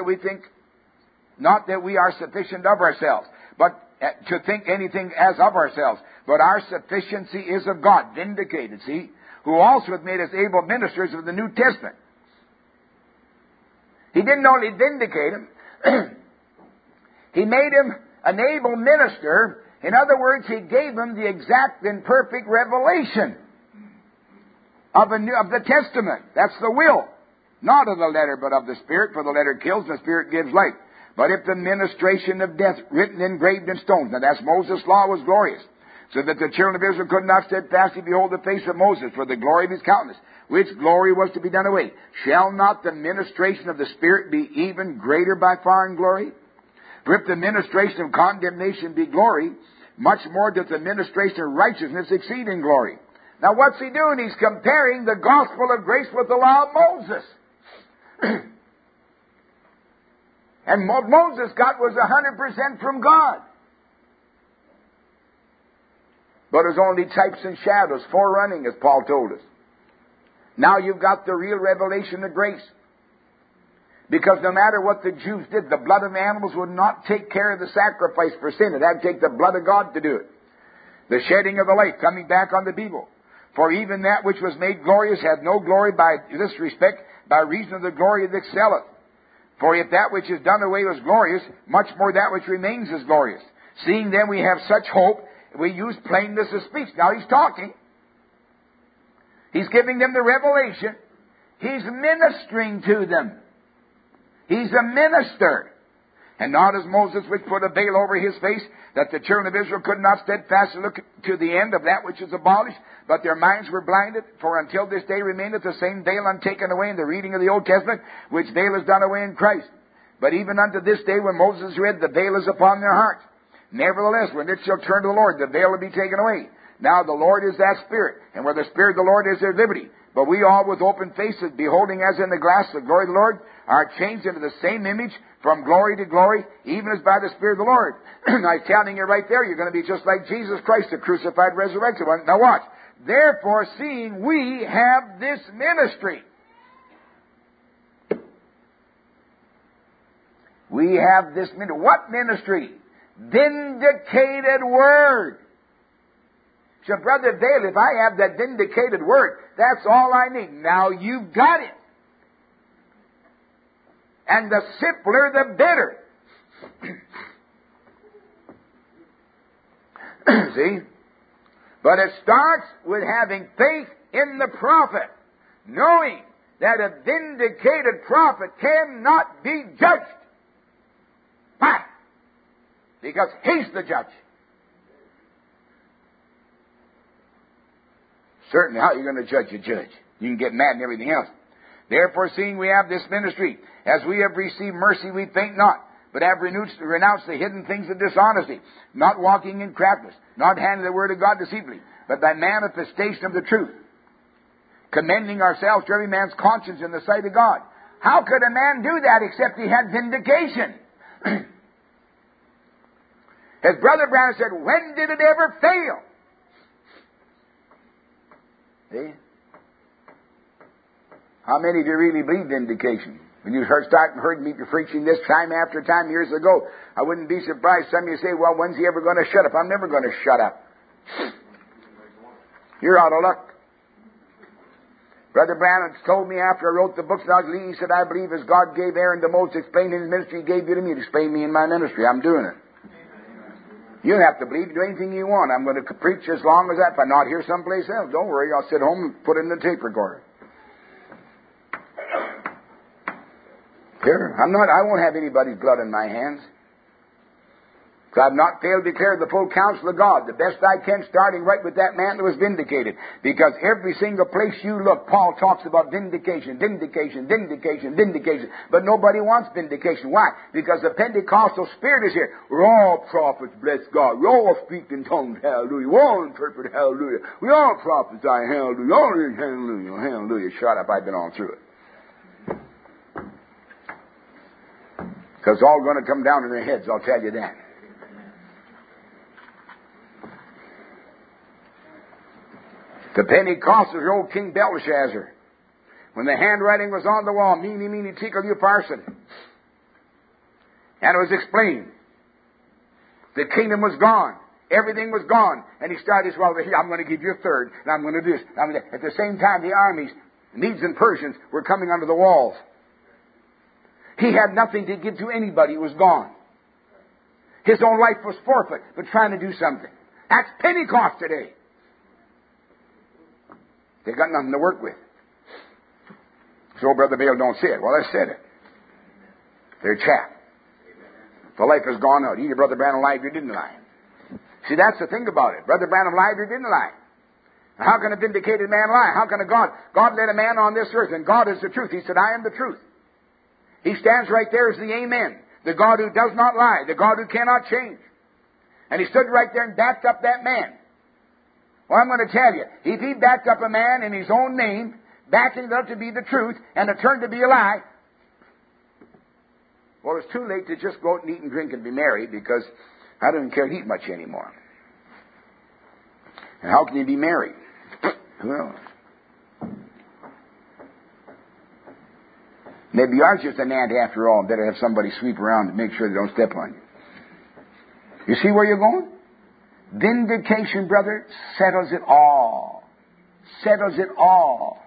we are sufficient of ourselves, but to think anything as of ourselves. But our sufficiency is of God, vindicated, see, who also hath made us able ministers of the New Testament. He didn't only vindicate him, he made him an able minister. In other words, he gave him the exact and perfect revelation of the Testament. That's the will. Not of the letter, but of the Spirit, for the letter kills, and the Spirit gives life. But if the ministration of death, written engraved in stones, now that's Moses' law, was glorious, so that the children of Israel could not steadfastly behold the face of Moses for the glory of his countenance, which glory was to be done away. Shall not the ministration of the Spirit be even greater by far in glory? For if the ministration of condemnation be glory, much more does the ministration of righteousness exceed in glory. Now what's he doing? He's comparing the gospel of grace with the law of Moses. And what Moses got was 100% from God. But it was only types and shadows, forerunning, as Paul told us. Now you've got the real revelation of grace. Because no matter what the Jews did, the blood of animals would not take care of the sacrifice for sin. It had to take the blood of God to do it. The shedding of the life coming back on the people. For even that which was made glorious had no glory by this respect, by reason of the glory that excelleth. For if that which is done away was glorious, much more that which remains is glorious. Seeing then we have such hope, we use plainness of speech. Now he's talking. He's giving them the revelation. He's ministering to them. He's a minister. And not as Moses, which put a veil over his face, that the children of Israel could not steadfastly look to the end of that which is abolished, but their minds were blinded. For until this day remaineth the same veil untaken away in the reading of the Old Testament, which veil is done away in Christ. But even unto this day, when Moses read, the veil is upon their hearts. Nevertheless, when it shall turn to the Lord, the veil will be taken away. Now the Lord is that Spirit, and where the Spirit of the Lord is, there is liberty. But we all with open faces, beholding as in the glass the glory of the Lord, are changed into the same image from glory to glory, even as by the Spirit of the Lord. I'm telling you right there, you're going to be just like Jesus Christ, the crucified, resurrected one. Now watch. Therefore, seeing we have this ministry. We have this ministry. What ministry? Vindicated Word. So, Brother Dale, if I have that vindicated word, that's all I need. Now you've got it. And the simpler, the better. See? But it starts with having faith in the prophet, knowing that a vindicated prophet cannot be judged. Why? Because he's the judge. Certainly, how are you going to judge a judge? You can get mad and everything else. Therefore, seeing we have this ministry, as we have received mercy, we faint not, but have renounced the hidden things of dishonesty, not walking in craftiness, not handling the word of God deceitfully, but by manifestation of the truth, commending ourselves to every man's conscience in the sight of God. How could a man do that except he had vindication? As Brother Branham said, when did it ever fail? See? How many of you really believe vindication? When you heard me preaching this time after time years ago, I wouldn't be surprised. Some of you say, well, when's he ever going to shut up? I'm never going to shut up. You're out of luck. Brother Branham told me after I wrote the books and I was leaving, he said, I believe as God gave Aaron to Moses to explain his ministry, he gave you to me to explain me in my ministry. I'm doing it. You don't have to believe. Do anything you want. I'm going to preach as long as that. If I'm not here someplace else, don't worry. I'll sit home and put in the tape recorder. Here, I won't have anybody's blood in my hands. So I've not failed to declare the full counsel of God, the best I can, starting right with that man that was vindicated. Because every single place you look, Paul talks about vindication, vindication, vindication, vindication. But nobody wants vindication. Why? Because the Pentecostal spirit is here. We're all prophets, bless God. We all speak in tongues, hallelujah. We all interpret, hallelujah. We all prophesy, hallelujah. Hallelujah, hallelujah. Shut up, I've been on through it. Because it's all going to come down in their heads, I'll tell you that. The Pentecostals, old King Belshazzar, when the handwriting was on the wall, meeny, meeny, tickle, you parson. And it was explained. The kingdom was gone. Everything was gone. And he started his, well, I'm going to give you a third, and I'm going to do this. At the same time, the armies, Medes and Persians, were coming under the walls. He had nothing to give to anybody. He was gone. His own life was forfeit, but trying to do something. That's Pentecost today. They got nothing to work with. So Brother Bale don't say it. Well, I said it. They're chaff. The life has gone out. Either Brother Branham lied or didn't lie. See, that's the thing about it. Brother Branham lied or didn't lie. How can a vindicated man lie? How can a God led a man on this earth, and God is the truth. He said, I am the truth. He stands right there as the Amen. The God who does not lie. The God who cannot change. And he stood right there and backed up that man. Well, I'm going to tell you, if he backed up a man in his own name, backing it up to be the truth, and it turned to be a lie, well, it's too late to just go out and eat and drink and be merry, because I don't care to eat much anymore. And how can you be merry? Well, maybe you are just an ant after all, and better have somebody sweep around to make sure they don't step on you. You see where you're going? Vindication, brother, settles it all. Settles it all.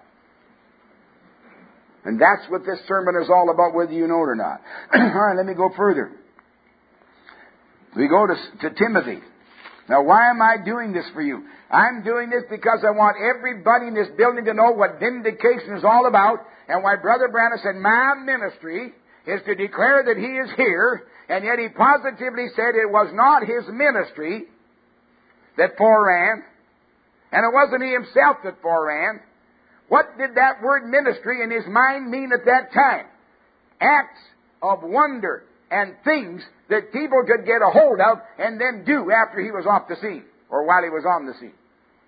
And that's what this sermon is all about, whether you know it or not. All right, let me go further. We go to Timothy. Now, why am I doing this for you? I'm doing this because I want everybody in this building to know what vindication is all about, and why Brother Branham said, my ministry is to declare that he is here, and yet he positively said it was not his ministry that foreran, and it wasn't he himself that foreran. What did that word ministry in his mind mean at that time? Acts of wonder and things that people could get a hold of and then do after he was off the scene, or while he was on the scene.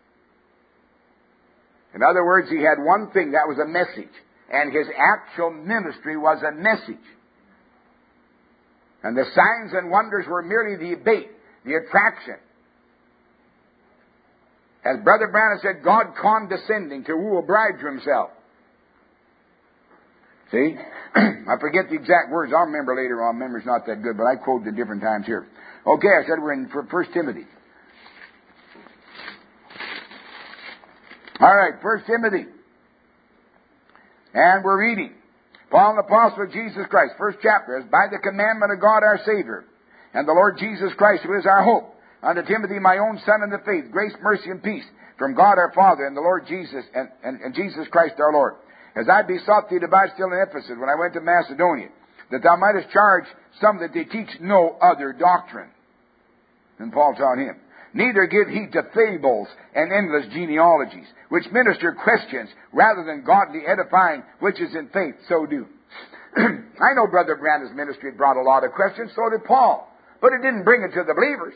In other words, he had one thing, that was a message, and his actual ministry was a message. And the signs and wonders were merely the bait, the attraction. As Brother Branham said, God condescending to woo a bride to himself. See? I forget the exact words. I'll remember later on. Memory's not that good, but I quoted at different times here. Okay, I said we're in 1 Timothy. All right, 1 Timothy. And we're reading. Paul, an apostle of Jesus Christ, first chapter, is by the commandment of God our Savior, and the Lord Jesus Christ, who is our hope, unto Timothy, my own son in the faith, grace, mercy, and peace, from God our Father and the Lord Jesus, and Jesus Christ our Lord. As I besought thee to abide still in Ephesus when I went to Macedonia, that thou mightest charge some that they teach no other doctrine. And Paul taught him. Neither give heed to fables and endless genealogies, which minister questions rather than godly edifying, which is in faith, so do. I know Brother Branham's ministry brought a lot of questions, so did Paul. But it didn't bring it to the believers.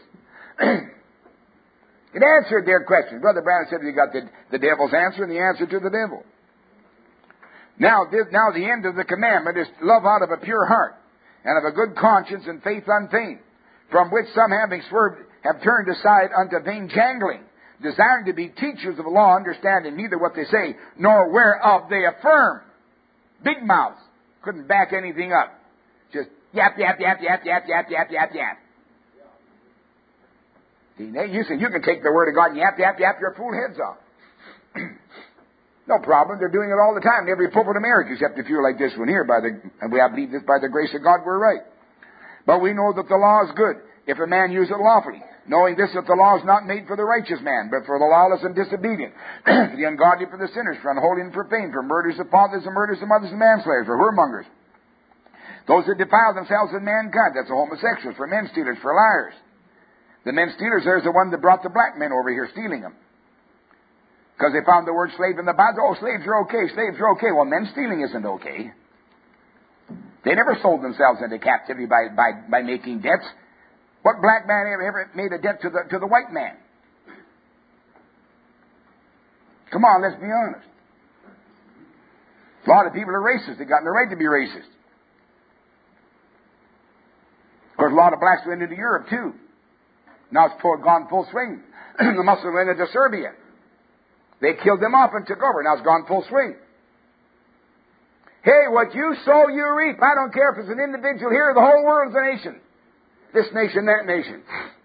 It answered their questions. Brother Branham said you got the devil's answer and the answer to the devil. Now the end of the commandment is love out of a pure heart, and of a good conscience and faith unfeigned, from which some having swerved have turned aside unto vain jangling, desiring to be teachers of the law, understanding neither what they say, nor whereof they affirm. Big mouths. Couldn't back anything up. Just yap, yap, yap, yap, yap, yap, yap, yap, yap. See, you say you can take the word of God and yap, yap, yap your fool heads off. No problem. They're doing it all the time in every pulpit in America, except a few like this one here. And I believe this by the grace of God we're right. But we know that the law is good, if a man use it lawfully, knowing this, that the law is not made for the righteous man, but for the lawless and disobedient, for the ungodly, for the sinners, for unholy and profane, for murderers of fathers and murderers of mothers and manslayers, for whoremongers, those that defile themselves in mankind, that's the homosexuals, for men stealers, for liars. The men stealers, there's the one that brought the black men over here stealing them. Because they found the word slave in the Bible. Oh, slaves are okay, slaves are okay. Well, men stealing isn't okay. They never sold themselves into captivity by making debts. What black man ever made a debt to the white man? Come on, let's be honest. A lot of people are racist. They got no right to be racist. Of course, a lot of blacks went into Europe, too. Now it's gone full swing. The Muslims went into Serbia. They killed them off and took over. Now it's gone full swing. Hey, what you sow, you reap. I don't care if it's an individual here or the whole world's a nation. This nation, that nation.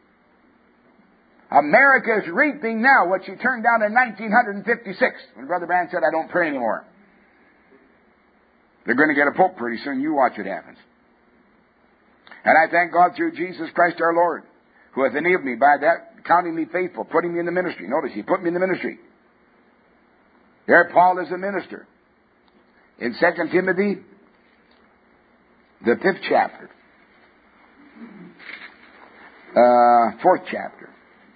America is reaping now what she turned down in 1956 when Brother Branham said, I don't pray anymore. They're going to get a pope pretty soon. You watch it happens. And I thank God through Jesus Christ our Lord, who hath enabled me by that, counting me faithful, putting me in the ministry. Notice, he put me in the ministry. There Paul is a minister. In 2 Timothy, the 5th chapter, 4th chapter.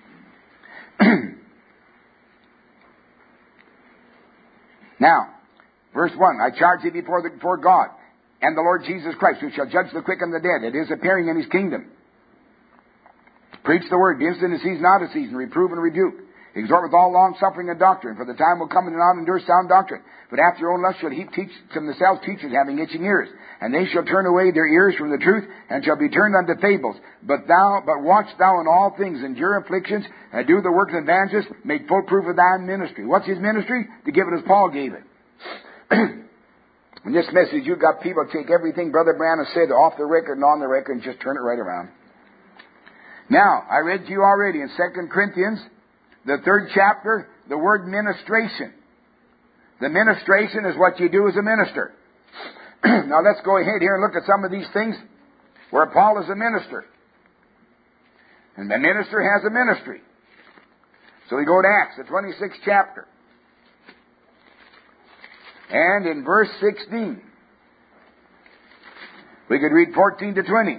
Now, verse 1, I charge thee before God and the Lord Jesus Christ, who shall judge the quick and the dead, at his appearing in his kingdom. Preach the word, be instant in season, out of season, reprove and rebuke. Exhort with all long suffering and doctrine, for the time will come and not endure sound doctrine. But after your own lust shall heap teach themselves teachers having itching ears. And they shall turn away their ears from the truth, and shall be turned unto fables. But watch thou in all things, endure afflictions, and do the work of evangelists, make full proof of thy ministry. What's his ministry? To give it as Paul gave it. In this message, you've got people take everything Brother Branham said off the record and on the record and just turn it right around. Now, I read to you already in 2 Corinthians, the 3rd chapter, the word ministration. The ministration is what you do as a minister. Now let's go ahead here and look at some of these things where Paul is a minister. And the minister has a ministry. So we go to Acts, the 26th chapter. And in verse 16, we could read 14 to 20.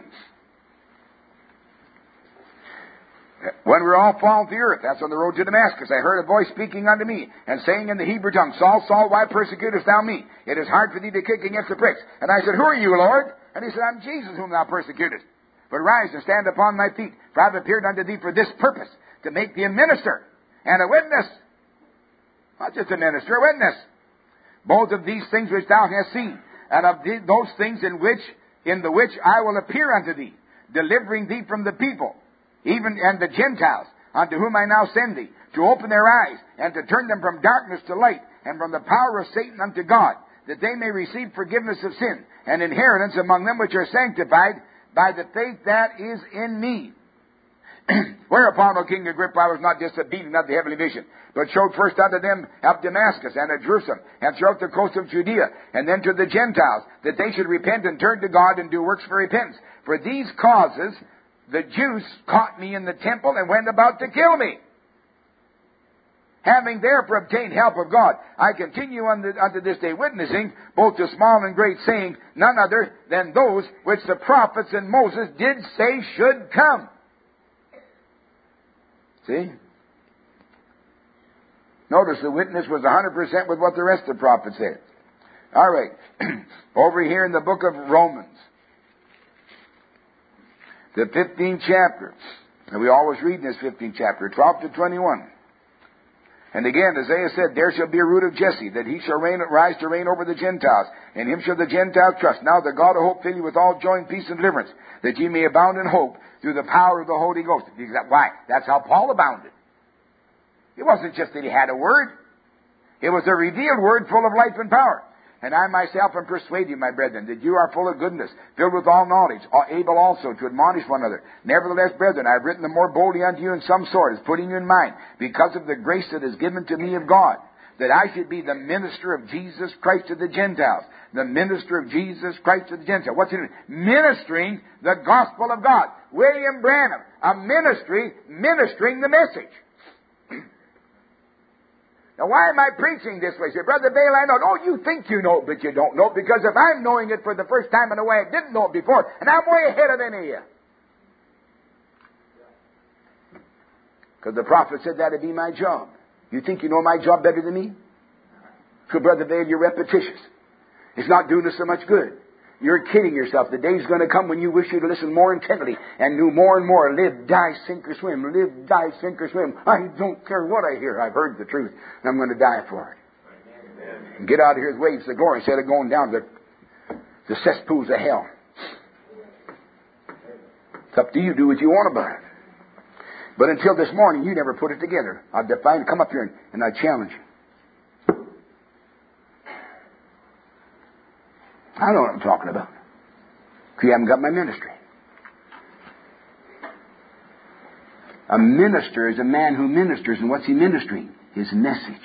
When we were all fallen to the earth, that's on the road to Damascus, I heard a voice speaking unto me, and saying in the Hebrew tongue, Saul, Saul, why persecutest thou me? It is hard for thee to kick against the pricks. And I said, Who are you, Lord? And he said, I'm Jesus whom thou persecutest. But rise and stand upon thy feet, for I have appeared unto thee for this purpose, to make thee a minister and a witness. Not just a minister, a witness. Both of these things which thou hast seen, and of those things in the which I will appear unto thee, delivering thee from the people, even and the Gentiles, unto whom I now send thee, to open their eyes, and to turn them from darkness to light, and from the power of Satan unto God, that they may receive forgiveness of sin, and inheritance among them which are sanctified by the faith that is in me. Whereupon, O King Agrippa, I was not disobedient of the heavenly vision, but showed first unto them of Damascus and at Jerusalem, and throughout the coast of Judea, and then to the Gentiles, that they should repent and turn to God and do works for repentance. For these causes the Jews caught me in the temple and went about to kill me. Having therefore obtained help of God, I continue unto this day witnessing, both to small and great, saying, none other than those which the prophets and Moses did say should come. See? Notice the witness was 100% with what the rest of the prophets said. All right. Over here in the book of Romans, the 15th chapter. And we always read in this 15th chapter, 12 to 21. And again, Isaiah said, there shall be a root of Jesse, that he shall rise to reign over the Gentiles, and him shall the Gentiles trust. Now the God of hope fill you with all joy and peace and deliverance, that ye may abound in hope through the power of the Holy Ghost. Why? That's how Paul abounded. It wasn't just that he had a word. It was a revealed word full of life and power. And I myself am persuaded, my brethren, that you are full of goodness, filled with all knowledge, able also to admonish one another. Nevertheless, brethren, I have written the more boldly unto you in some sort, as putting you in mind, because of the grace that is given to me of God, that I should be the minister of Jesus Christ to the Gentiles. The minister of Jesus Christ to the Gentiles. What's it mean? Ministering the gospel of God. William Branham, a ministry, ministering the message. Now, why am I preaching this way? Say, Brother Bale, I know. Oh, you think you know it, but you don't know it. Because if I'm knowing it for the first time in a way I didn't know it before, and I'm way ahead of any of you. Because the prophet said that'd be my job. You think you know my job better than me? So, Brother Bale, you're repetitious. It's not doing us so much good. You're kidding yourself. The day's going to come when you wish you'd listen more intently and knew more and more. Live, die, sink or swim. Live, die, sink or swim. I don't care what I hear. I've heard the truth, and I'm going to die for it. And get out of here as waves of glory instead of going down the cesspools of hell. It's up to you. Do what you want about it. But until this morning, you never put it together. I'll define it. Come up here and I challenge you. I know what I'm talking about. You haven't got my ministry. A minister is a man who ministers, and what's he ministering? His message.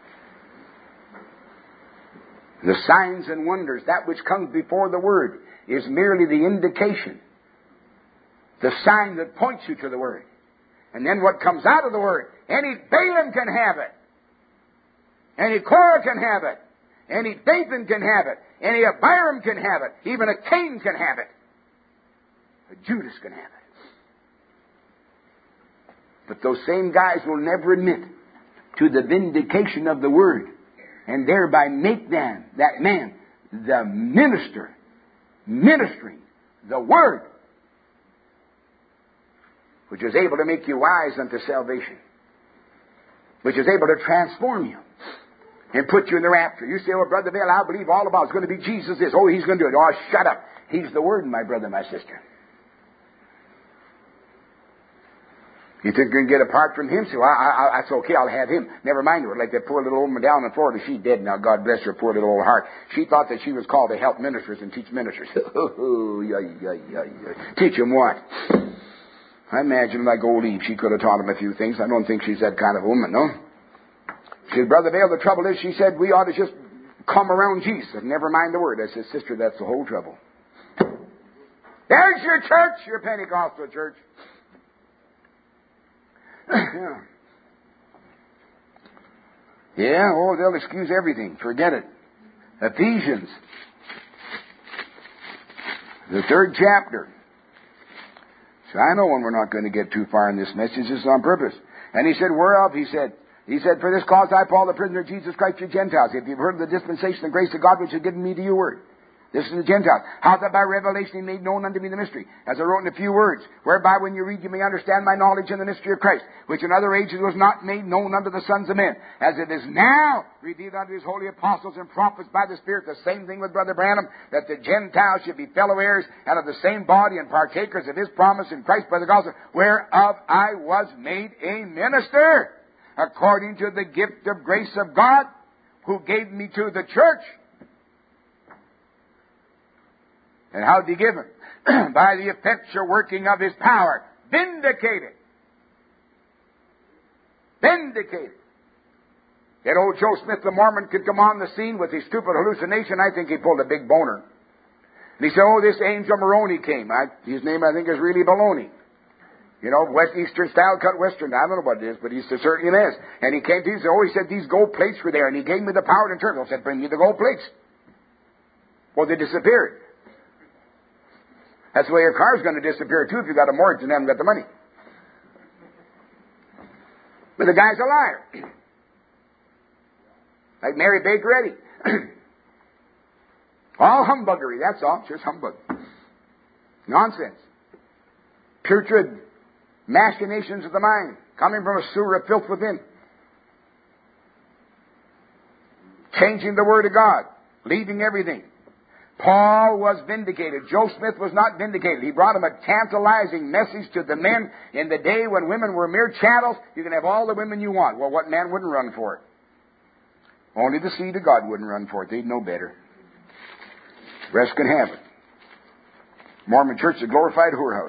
The signs and wonders, that which comes before the Word, is merely the indication, the sign that points you to the Word. And then what comes out of the Word, any Balaam can have it. Any Korah can have it. Any Dathan can have it. Any Abiram can have it. Even a Cain can have it. A Judas can have it. But those same guys will never admit to the vindication of the Word, and thereby make that man the minister, ministering the Word, which is able to make you wise unto salvation, which is able to transform you and put you in the rapture. You say, well, Brother Bill, I believe all about it. It's going to be Jesus this. Oh, he's going to do it. Oh, shut up. He's the Word, my brother, my sister. You think you can get apart from him? So that's okay, I'll have him. Never mind her. Like that poor little woman down in Florida. She's dead now. God bless her poor little old heart. She thought that she was called to help ministers and teach ministers. Teach them what? I imagine like old Eve, she could have taught him a few things. I don't think she's that kind of woman, no? She said, Brother Bale, the trouble is, she said, we ought to just come around Jesus. Never mind the Word. I said, Sister, that's the whole trouble. There's your church, your Pentecostal church. Yeah, oh, they'll excuse everything. Forget it. Ephesians, the 3rd chapter. So I know when we're not going to get too far in this message. This is on purpose. And he said, whereof? He said, for this cause I, Paul, the prisoner of Jesus Christ, to Gentiles. If you've heard of the dispensation and grace of God which has given me to your word. This is the Gentiles. How that by revelation he made known unto me the mystery, as I wrote in a few words, whereby when you read you may understand my knowledge in the mystery of Christ, which in other ages was not made known unto the sons of men, as it is now revealed unto his holy apostles and prophets by the Spirit. The same thing with Brother Branham, that the Gentiles should be fellow heirs and of the same body and partakers of his promise in Christ by the gospel, whereof I was made a minister, according to the gift of grace of God, who gave me to the church. And how did he give him? By the effectual working of his power. Vindicated. Vindicated. That old Joe Smith the Mormon could come on the scene with his stupid hallucination. I think he pulled a big boner. And he said, oh, this Angel Moroni came. His name, I think, is really Baloney. You know, West Eastern style cut Western. I don't know what it is, but he certainly is. And he came to me and said, oh, he said, these gold plates were there. And he gave me the power to interpret. I said, bring me the gold plates. Well, they disappeared. That's the way your car's going to disappear, too, if you got a mortgage and haven't got the money. But the guy's a liar. Like Mary Baker Eddy. All humbuggery, that's all. Just humbug. Nonsense. Putrid machinations of the mind, coming from a sewer of filth within. Changing the Word of God. Leaving everything. Paul was vindicated. Joe Smith was not vindicated. He brought him a tantalizing message to the men in the day when women were mere chattels. You can have all the women you want. Well, what man wouldn't run for it? Only the seed of God wouldn't run for it. They'd know better. The rest can have it. Mormon church is a glorified whorehouse.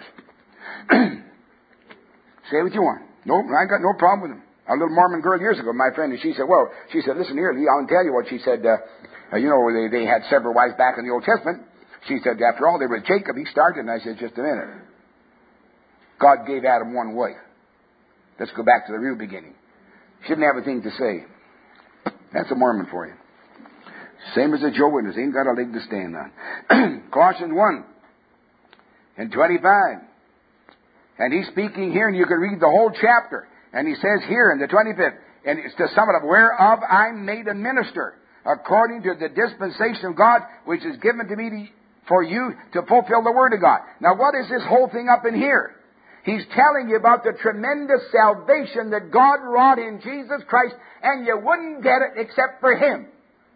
Say what you want. No, I got no problem with them. A little Mormon girl years ago, my friend, and she said, listen here, Lee, I'll tell you what. She said, they had several wives back in the Old Testament. She said, after all, they were Jacob. He started, and I said, just a minute. God gave Adam one wife. Let's go back to the real beginning. She didn't have a thing to say. That's a Mormon for you. Same as a Jehovah's Witness. Ain't got a leg to stand on. Colossians 1 and 25. And he's speaking here, and you can read the whole chapter. And he says here in the 25th, and it's to sum it up, whereof I'm made a minister, according to the dispensation of God, which is given to me for you to fulfill the Word of God. Now, what is this whole thing up in here? He's telling you about the tremendous salvation that God wrought in Jesus Christ, and you wouldn't get it except for Him.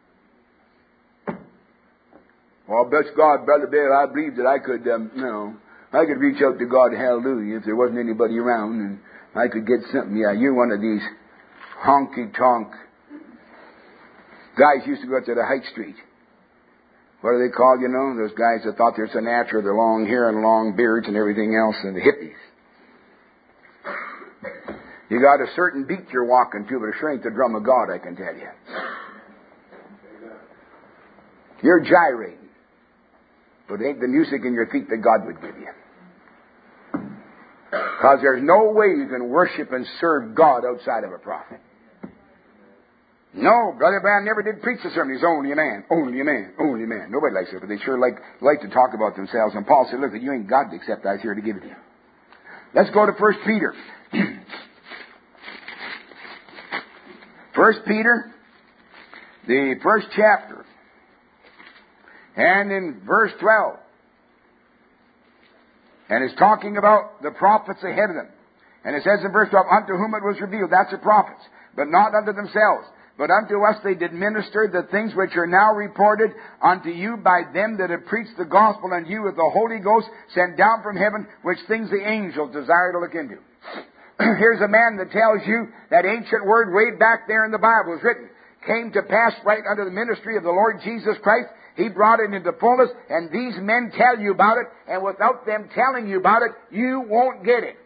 Well, bless God, Brother Bill, I believe that I could, I could reach out to God, hallelujah, if there wasn't anybody around, and I could get something. Yeah, you're one of these honky-tonk guys used to go out to the Hike Street. What are they called, Those guys that thought they're so natural, their long hair and long beards and everything else, and the hippies. You got a certain beat you're walking to, but it sure ain't the drum of God, I can tell you. You're gyrating. But it ain't the music in your feet that God would give you. Because there's no way you can worship and serve God outside of a prophet. No, Brother Brown never did preach the sermon. He's only a man, only a man, only a man. Nobody likes it, but they sure like to talk about themselves. And Paul said, look, you ain't God except I was here to give it to you. Let's go to 1 Peter. 1 Peter, the first chapter. And in verse 12, and it's talking about the prophets ahead of them. And it says in verse 12, unto whom it was revealed, that's the prophets, but not unto themselves. But unto us they did minister the things which are now reported unto you by them that have preached the gospel unto you with the Holy Ghost sent down from heaven, which things the angels desire to look into. Here's a man that tells you that ancient word way back there in the Bible is written. Came to pass right under the ministry of the Lord Jesus Christ. He brought it into fullness, and these men tell you about it, and without them telling you about it, you won't get it.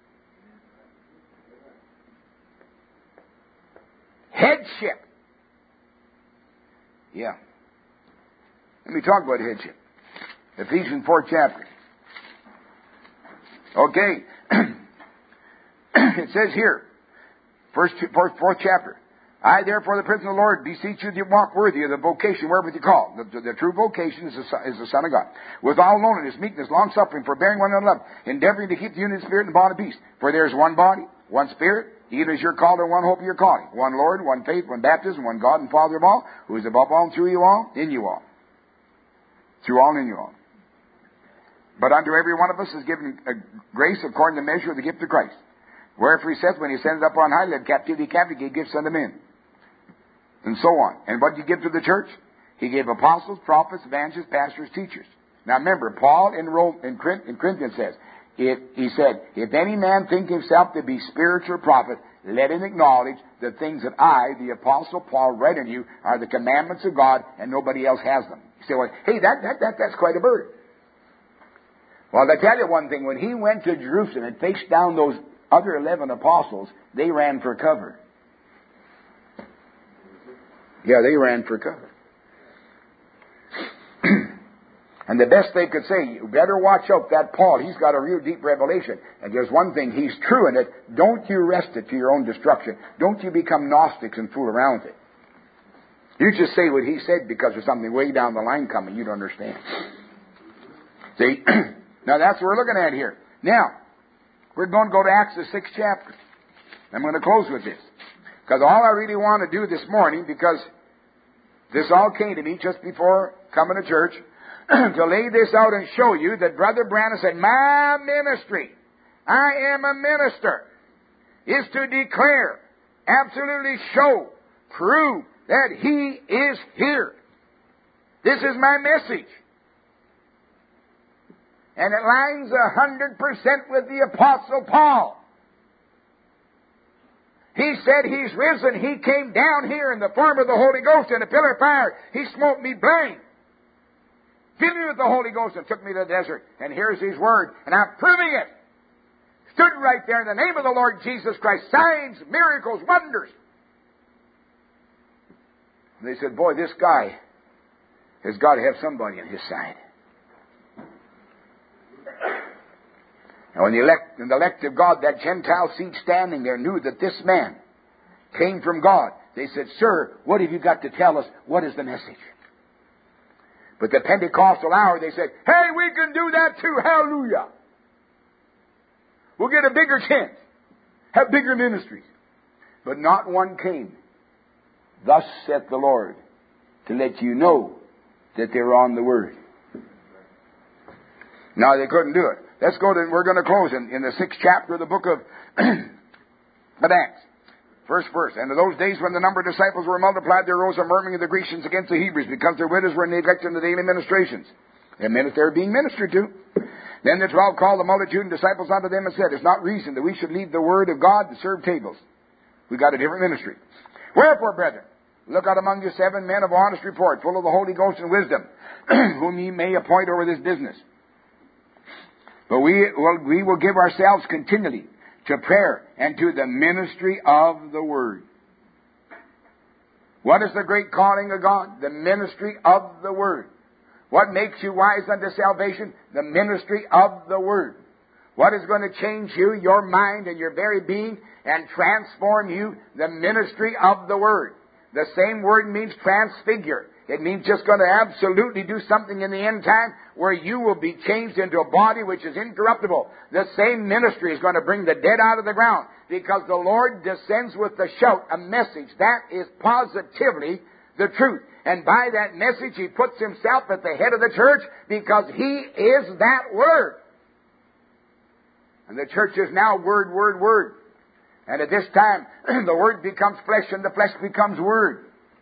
Headship. Yeah. Let me talk about headship. Ephesians 4th chapter. Okay. It says here, fourth chapter. I, therefore, the prisoner of the Lord, beseech you to walk worthy of the vocation wherewith you call. The true vocation is the Son of God. With all lowliness, meekness, long-suffering, forbearing one another, endeavoring to keep the unity of the Spirit and the bond of peace. For there is one body, one Spirit, even as you're called in one hope of your calling. One Lord, one faith, one baptism, one God and Father of all, who is above all and through you all, in you all. Through all and in you all. But unto every one of us is given a grace according to the measure of the gift of Christ. Wherefore he says, when he sends up on high, let captivity captive, he gives unto men. And so on. And what did he give to the church? He gave apostles, prophets, evangelists, pastors, teachers. Now remember, Paul in Corinthians says, he said, if any man think himself to be spiritual prophet, let him acknowledge the things that I, the apostle Paul, write unto you are the commandments of God, and nobody else has them. You say, well, hey, that's quite a burden. Well, I tell you one thing, when he went to Jerusalem and faced down those other 11 apostles, they ran for cover. Yeah, they ran for cover. And the best they could say, you better watch out, that Paul, he's got a real deep revelation. And there's one thing, he's true in it. Don't you wrest it to your own destruction. Don't you become Gnostics and fool around with it. You just say what he said because there's something way down the line coming you don't understand. See? Now that's what we're looking at here. Now, we're going to go to Acts the 6th chapter. I'm going to close with this. Because all I really want to do this morning, because this all came to me just before coming to church, to lay this out and show you that Brother Branham said, my ministry, I am a minister, is to declare, absolutely show, prove that He is here. This is my message. And it lines 100% with the Apostle Paul. He said He's risen. He came down here in the form of the Holy Ghost in a pillar of fire. He smote me blind. Filled me with the Holy Ghost and took me to the desert. And here's His Word. And I'm proving it. Stood right there in the name of the Lord Jesus Christ. Signs, miracles, wonders. And they said, boy, this guy has got to have somebody on his side. And when the elect of God, that Gentile seed standing there, knew that this man came from God, they said, sir, what have you got to tell us? What is the message? But the Pentecostal hour, they said, hey, we can do that too. Hallelujah. We'll get a bigger chance. Have bigger ministries. But not one came. Thus saith the Lord, to let you know that they're on the Word. Now, they couldn't do it. Let's go to, we're going to close in the 6th chapter of the book of Acts. First verse. And in those days when the number of disciples were multiplied, there arose a murmuring of the Grecians against the Hebrews, because their widows were neglected in the daily ministrations. They meant they were being ministered to. Then the 12 called the multitude and disciples unto them and said, it's not reason that we should leave the word of God to serve tables. We've got a different ministry. Wherefore, brethren, look out among you 7 men of honest report, full of the Holy Ghost and wisdom, whom ye may appoint over this business. But we will give ourselves continually to prayer and to the ministry of the Word. What is the great calling of God? The ministry of the Word. What makes you wise unto salvation? The ministry of the Word. What is going to change you, your mind and your very being, and transform you? The ministry of the Word. The same word means transfigure. It means just going to absolutely do something in the end time where you will be changed into a body which is incorruptible. The same ministry is going to bring the dead out of the ground, because the Lord descends with the shout, a message that is positively the truth. And by that message He puts Himself at the head of the church, because He is that Word. And the church is now Word, Word, Word. And at this time, the Word becomes flesh and the flesh becomes Word.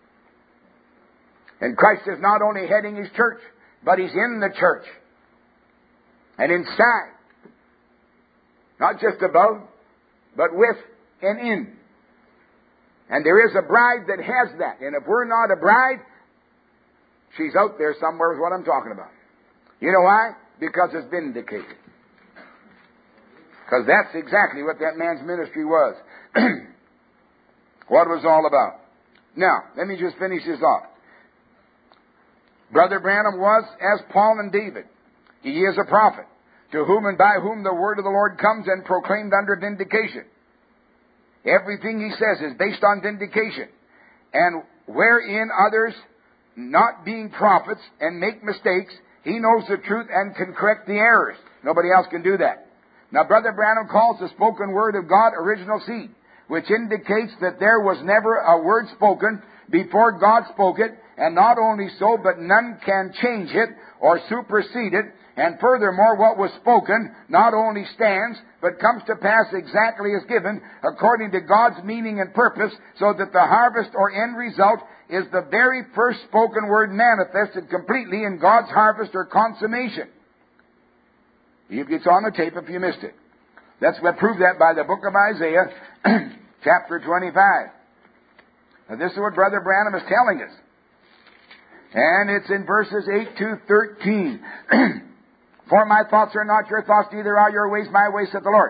And Christ is not only heading His church, but He's in the church. And inside. Not just above, but with and in. And there is a bride that has that. And if we're not a bride, she's out there somewhere is what I'm talking about. You know why? Because it's vindicated. Because that's exactly what that man's ministry was. What it was all about. Now, let me just finish this off. Brother Branham was as Paul and David. He is a prophet, to whom and by whom the word of the Lord comes and proclaimed under vindication. Everything he says is based on vindication. And wherein others, not being prophets and make mistakes, he knows the truth and can correct the errors. Nobody else can do that. Now, Brother Branham calls the spoken word of God original seed, which indicates that there was never a word spoken before God spoke it, and not only so, but none can change it or supersede it. And furthermore, what was spoken not only stands, but comes to pass exactly as given, according to God's meaning and purpose, so that the harvest or end result is the very first spoken word manifested completely in God's harvest or consummation. It's on the tape if you missed it. Let's prove that by the book of Isaiah, chapter 25. Now, this is what Brother Branham is telling us. And it's in verses 8 to 13. For my thoughts are not your thoughts, neither are your ways my ways, saith the Lord.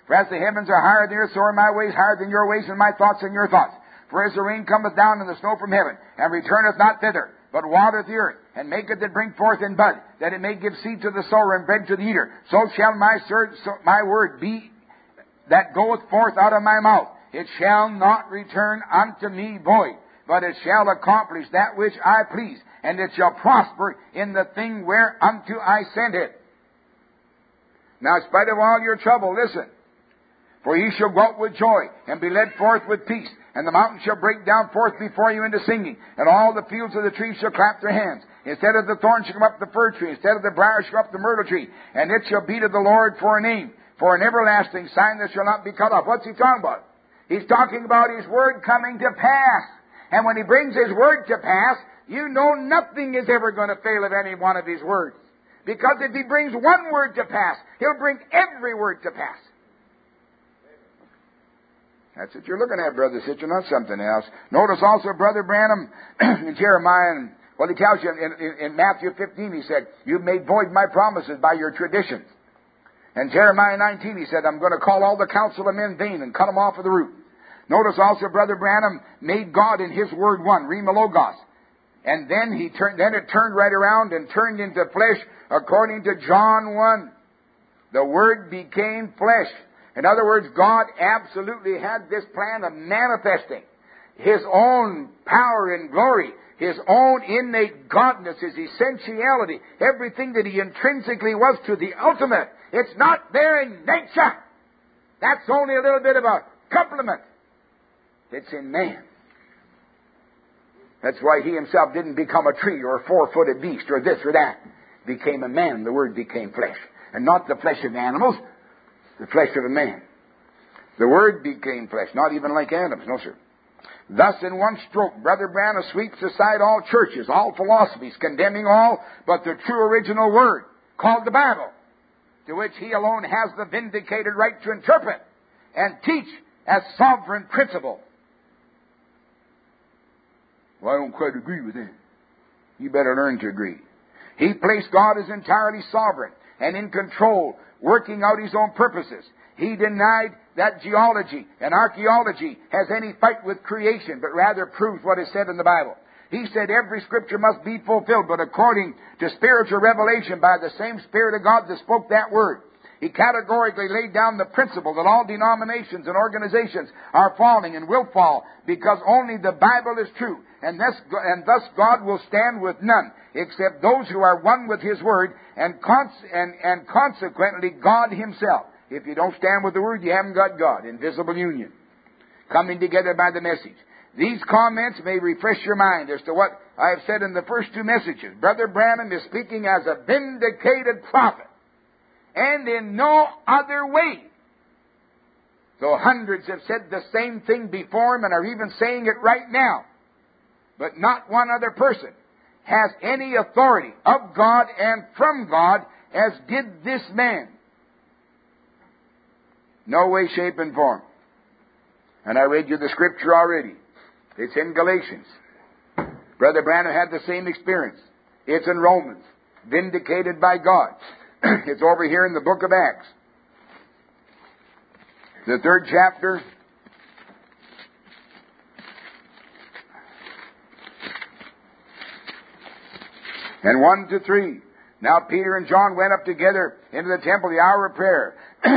For as the heavens are higher than the earth, so are my ways higher than your ways, and my thoughts than your thoughts. For as the rain cometh down and the snow from heaven, and returneth not thither, but watereth the earth, and maketh it bring forth in bud, that it may give seed to the sower and bread to the eater, so shall my word be that goeth forth out of my mouth. It shall not return unto me void, but it shall accomplish that which I please, and it shall prosper in the thing whereunto I sent it. Now, in spite of all your trouble, listen. For ye shall go out with joy, and be led forth with peace. And the mountains shall break down forth before you into singing, and all the fields of the trees shall clap their hands. Instead of the thorn shall come up the fir tree, instead of the briar shall come up the myrtle tree. And it shall be to the Lord for a name, for an everlasting sign that shall not be cut off. What's he talking about? He's talking about His Word coming to pass. And when He brings His Word to pass, you know nothing is ever going to fail of any one of His words. Because if He brings one word to pass, He'll bring every word to pass. That's what you're looking at, Brother Sitchin, not something else. Notice also Brother Branham in Jeremiah, he tells you in Matthew 15, he said, you've made void my promises by your traditions. And Jeremiah 19, he said, I'm going to call all the counsel of men vain and cut them off of the root. Notice also Brother Branham made God in His Word one, Rhema Logos. And then it turned right around and turned into flesh according to John 1. The Word became flesh. In other words, God absolutely had this plan of manifesting His own power and glory, His own innate godness, His essentiality, everything that He intrinsically was to the ultimate. It's not there in nature. That's only a little bit of a compliment. It's in man. That's why He Himself didn't become a tree or a four-footed beast or this or that. He became a man. The Word became flesh. And not the flesh of animals, the flesh of a man. The Word became flesh, not even like Adam's, no sir. Thus in one stroke, Brother Branham sweeps aside all churches, all philosophies, condemning all but the true original Word, called the Bible, to which he alone has the vindicated right to interpret and teach as sovereign principle. Well, I don't quite agree with that. You better learn to agree. He placed God as entirely sovereign and in control, working out His own purposes. He denied that geology and archaeology has any fight with creation, but rather proves what is said in the Bible. He said every Scripture must be fulfilled, but according to spiritual revelation by the same Spirit of God that spoke that Word. He categorically laid down the principle that all denominations and organizations are falling and will fall because only the Bible is true. And thus God will stand with none except those who are one with His Word and consequently God Himself. If you don't stand with the Word, you haven't got God. Invisible union. Coming together by the message. These comments may refresh your mind as to what I have said in the first two messages. Brother Branham is speaking as a vindicated prophet. And in no other way. Though hundreds have said the same thing before him and are even saying it right now. But not one other person has any authority of God and from God as did this man. No way, shape, and form. And I read you the Scripture already. It's in Galatians. Brother Branham had the same experience. It's in Romans. Vindicated by God. It's over here in the book of Acts. The 3rd chapter. And 1 to 3. Now Peter and John went up together into the temple, the hour of prayer.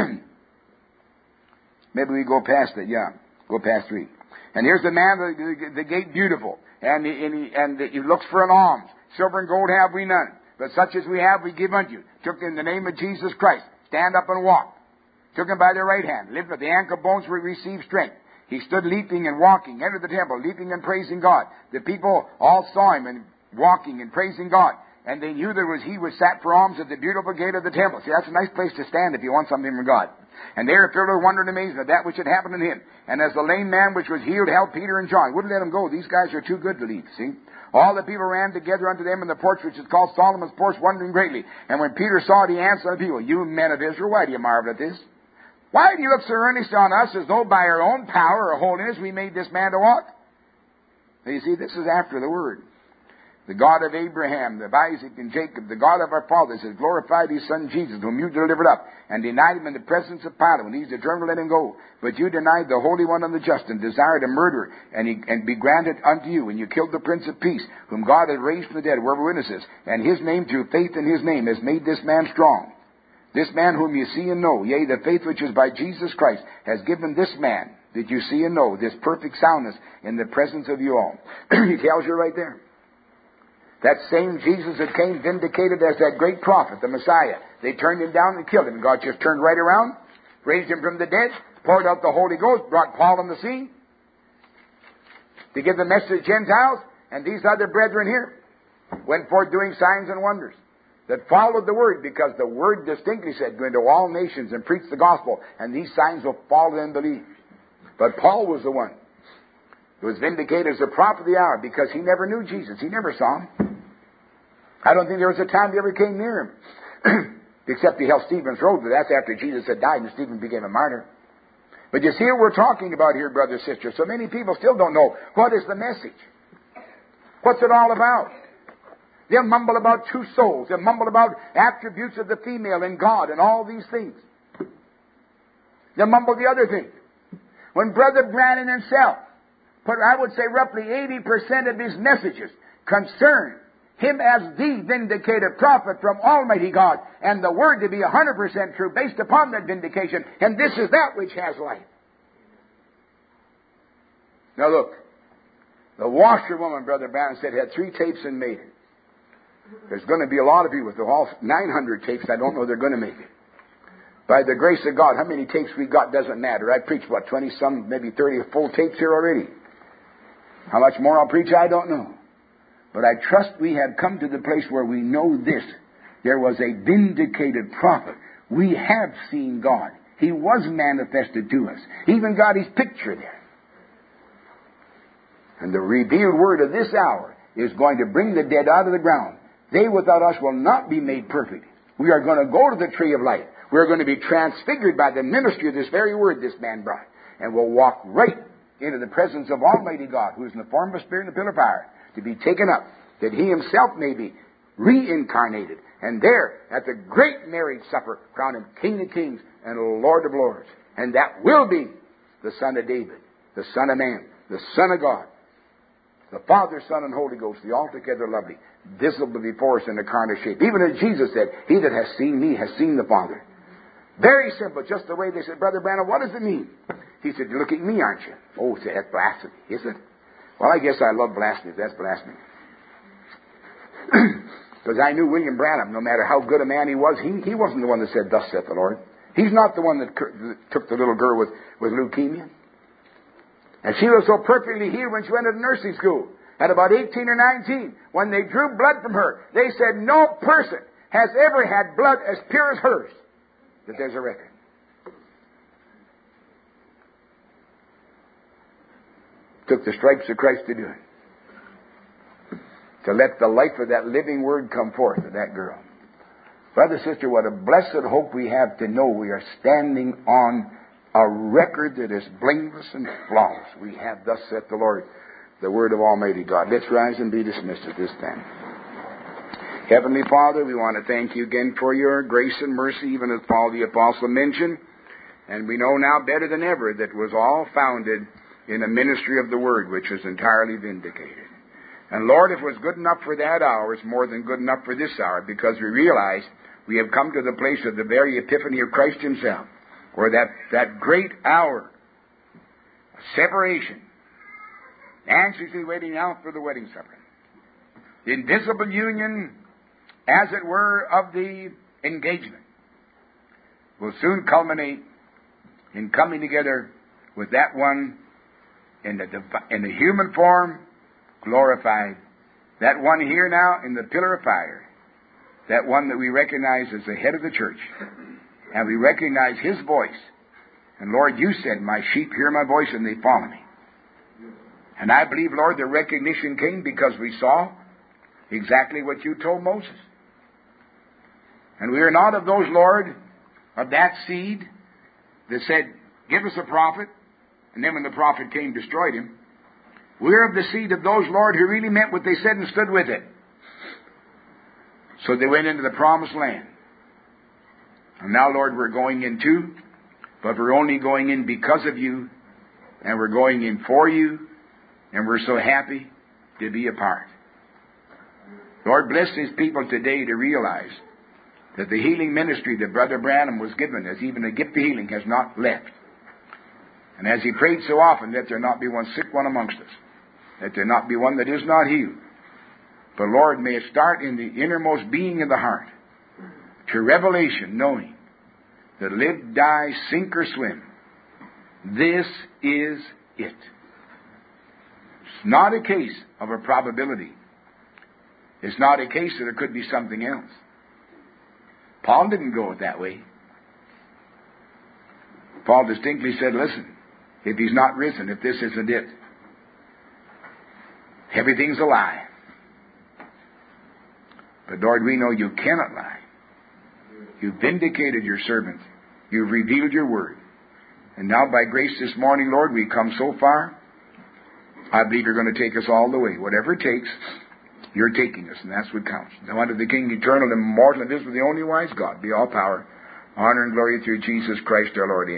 Maybe we go past it, yeah. Go past 3. And here's the man, the gate beautiful. And he looks for an alms. Silver and gold have we none. But such as we have, we give unto you. Took in the name of Jesus Christ. Stand up and walk. Took him by the right hand. Lifted the ankle bones where he received strength. He stood leaping and walking. Entered the temple, leaping and praising God. The people all saw him and walking and praising God. And they knew there was he which sat for alms at the beautiful gate of the temple. See, that's a nice place to stand if you want something from God. And they were filled with wonder and amazement at that which had happened to him. And as the lame man which was healed held Peter and John, wouldn't let him go. These guys are too good to leave, see? All the people ran together unto them in the porch which is called Solomon's porch, wondering greatly. And when Peter saw it, he answered the people, You men of Israel, why do you marvel at this? Why do you look so earnestly on us as though by our own power or holiness we made this man to walk? Now you see, this is after the Word. The God of Abraham, of Isaac, and Jacob, the God of our fathers, has glorified his Son Jesus, whom you delivered up, and denied him in the presence of Pilate, when he's determined to let him go. But you denied the Holy One and the Just, and desired a murderer, and be granted unto you. And you killed the Prince of Peace, whom God had raised from the dead, whoever witnesses. And his name, through faith in his name, has made this man strong. This man whom you see and know, yea, the faith which is by Jesus Christ, has given this man, that you see and know, this perfect soundness in the presence of you all. He tells you right there. That same Jesus that came vindicated as that great prophet, the Messiah. They turned him down and killed him. And God just turned right around, raised him from the dead, poured out the Holy Ghost, brought Paul on the scene to give the message to Gentiles. And these other brethren here went forth doing signs and wonders that followed the Word, because the Word distinctly said, go into all nations and preach the gospel, and these signs will follow them and believe. But Paul was the one who was vindicated as the prophet of the hour, because he never knew Jesus. He never saw him. I don't think there was a time he ever came near him, except he held Stephen's road, but that's after Jesus had died and Stephen became a martyr. But you see what we're talking about here, brothers and sisters. So many people still don't know, what is the message? What's it all about? They'll mumble about two souls. They'll mumble about attributes of the female in God and all these things. They'll mumble the other things. When Brother Branham himself put, I would say, roughly 80% of his messages concern him as the vindicated prophet from Almighty God, and the Word to be 100% true based upon that vindication, and this is that which has life. Now look, the washerwoman, Brother Branham said, had 3 tapes and made it. There's going to be a lot of you with all 900 tapes. I don't know they're going to make it. By the grace of God, how many tapes we got doesn't matter. I preached, 20-some, maybe 30 full tapes here already. How much more I'll preach, I don't know. But I trust we have come to the place where we know this. There was a vindicated prophet. We have seen God. He was manifested to us. He even got his picture there. And the revealed word of this hour is going to bring the dead out of the ground. They without us will not be made perfect. We are going to go to the tree of life. We are going to be transfigured by the ministry of this very word this man brought. And we'll walk right into the presence of Almighty God, who is in the form of a spirit and a pillar of fire, to be taken up, that he himself may be reincarnated. And there, at the great marriage supper, crown him King of Kings and Lord of Lords. And that will be the Son of David, the Son of Man, the Son of God, the Father, Son, and Holy Ghost, the altogether lovely, visible before us in the carnal shape. Even as Jesus said, he that has seen me has seen the Father. Very simple, just the way they said, Brother Branham, what does it mean? He said, you're looking at me, aren't you? Oh, said, that's blasphemy, is it? Well, I guess I love blasphemy. That's blasphemy. Because I knew William Branham, no matter how good a man he was, he wasn't the one that said, thus saith the Lord. He's not the one that took the little girl with leukemia. And she was so perfectly healed when she went to nursing school at about 18 or 19. When they drew blood from her, they said no person has ever had blood as pure as hers. That there's a record. Took the stripes of Christ to do it. To let the life of that living word come forth of that girl. Brother, sister, what a blessed hope we have to know we are standing on a record that is blameless and flawless. We have, thus saith the Lord, the word of Almighty God. Let's rise and be dismissed at this time. Heavenly Father, we want to thank you again for your grace and mercy, even as Paul the Apostle mentioned. And we know now better than ever that it was all founded in the ministry of the Word, which was entirely vindicated. And Lord, if it was good enough for that hour, it's more than good enough for this hour, because we realize we have come to the place of the very epiphany of Christ himself, where that great hour of separation, anxiously waiting out for the wedding supper, the invisible union, as it were, of the engagement, will soon culminate in coming together with that one in the human form, glorified. That one here now in the pillar of fire. That one that we recognize as the head of the church. And we recognize his voice. And Lord, you said, my sheep hear my voice and they follow me. And I believe, Lord, the recognition came because we saw exactly what you told Moses. And we are not of those, Lord, of that seed that said, give us a prophet, and then when the prophet came, destroyed him. We're of the seed of those, Lord, who really meant what they said and stood with it. So they went into the promised land. And now, Lord, we're going in too, but we're only going in because of you, and we're going in for you, and we're so happy to be a part. Lord, bless these people today to realize that the healing ministry that Brother Branham was given, as even the gift of healing, has not left. And as he prayed so often, that there not be one sick one amongst us, that there not be one that is not healed. But Lord, may it start in the innermost being of the heart, to revelation, knowing that live, die, sink, or swim, this is it. It's not a case of a probability. It's not a case that there could be something else. Paul didn't go it that way. Paul distinctly said, listen, if he's not risen, if this isn't it, everything's a lie. But Lord, we know you cannot lie. You've vindicated your servant. You've revealed your word. And now by grace this morning, Lord, we've come so far. I believe you're going to take us all the way. Whatever it takes, you're taking us, and that's what counts. Now unto the King, eternal and immortal, and this with the only wise God, be all power, honor, and glory through Jesus Christ our Lord. Amen.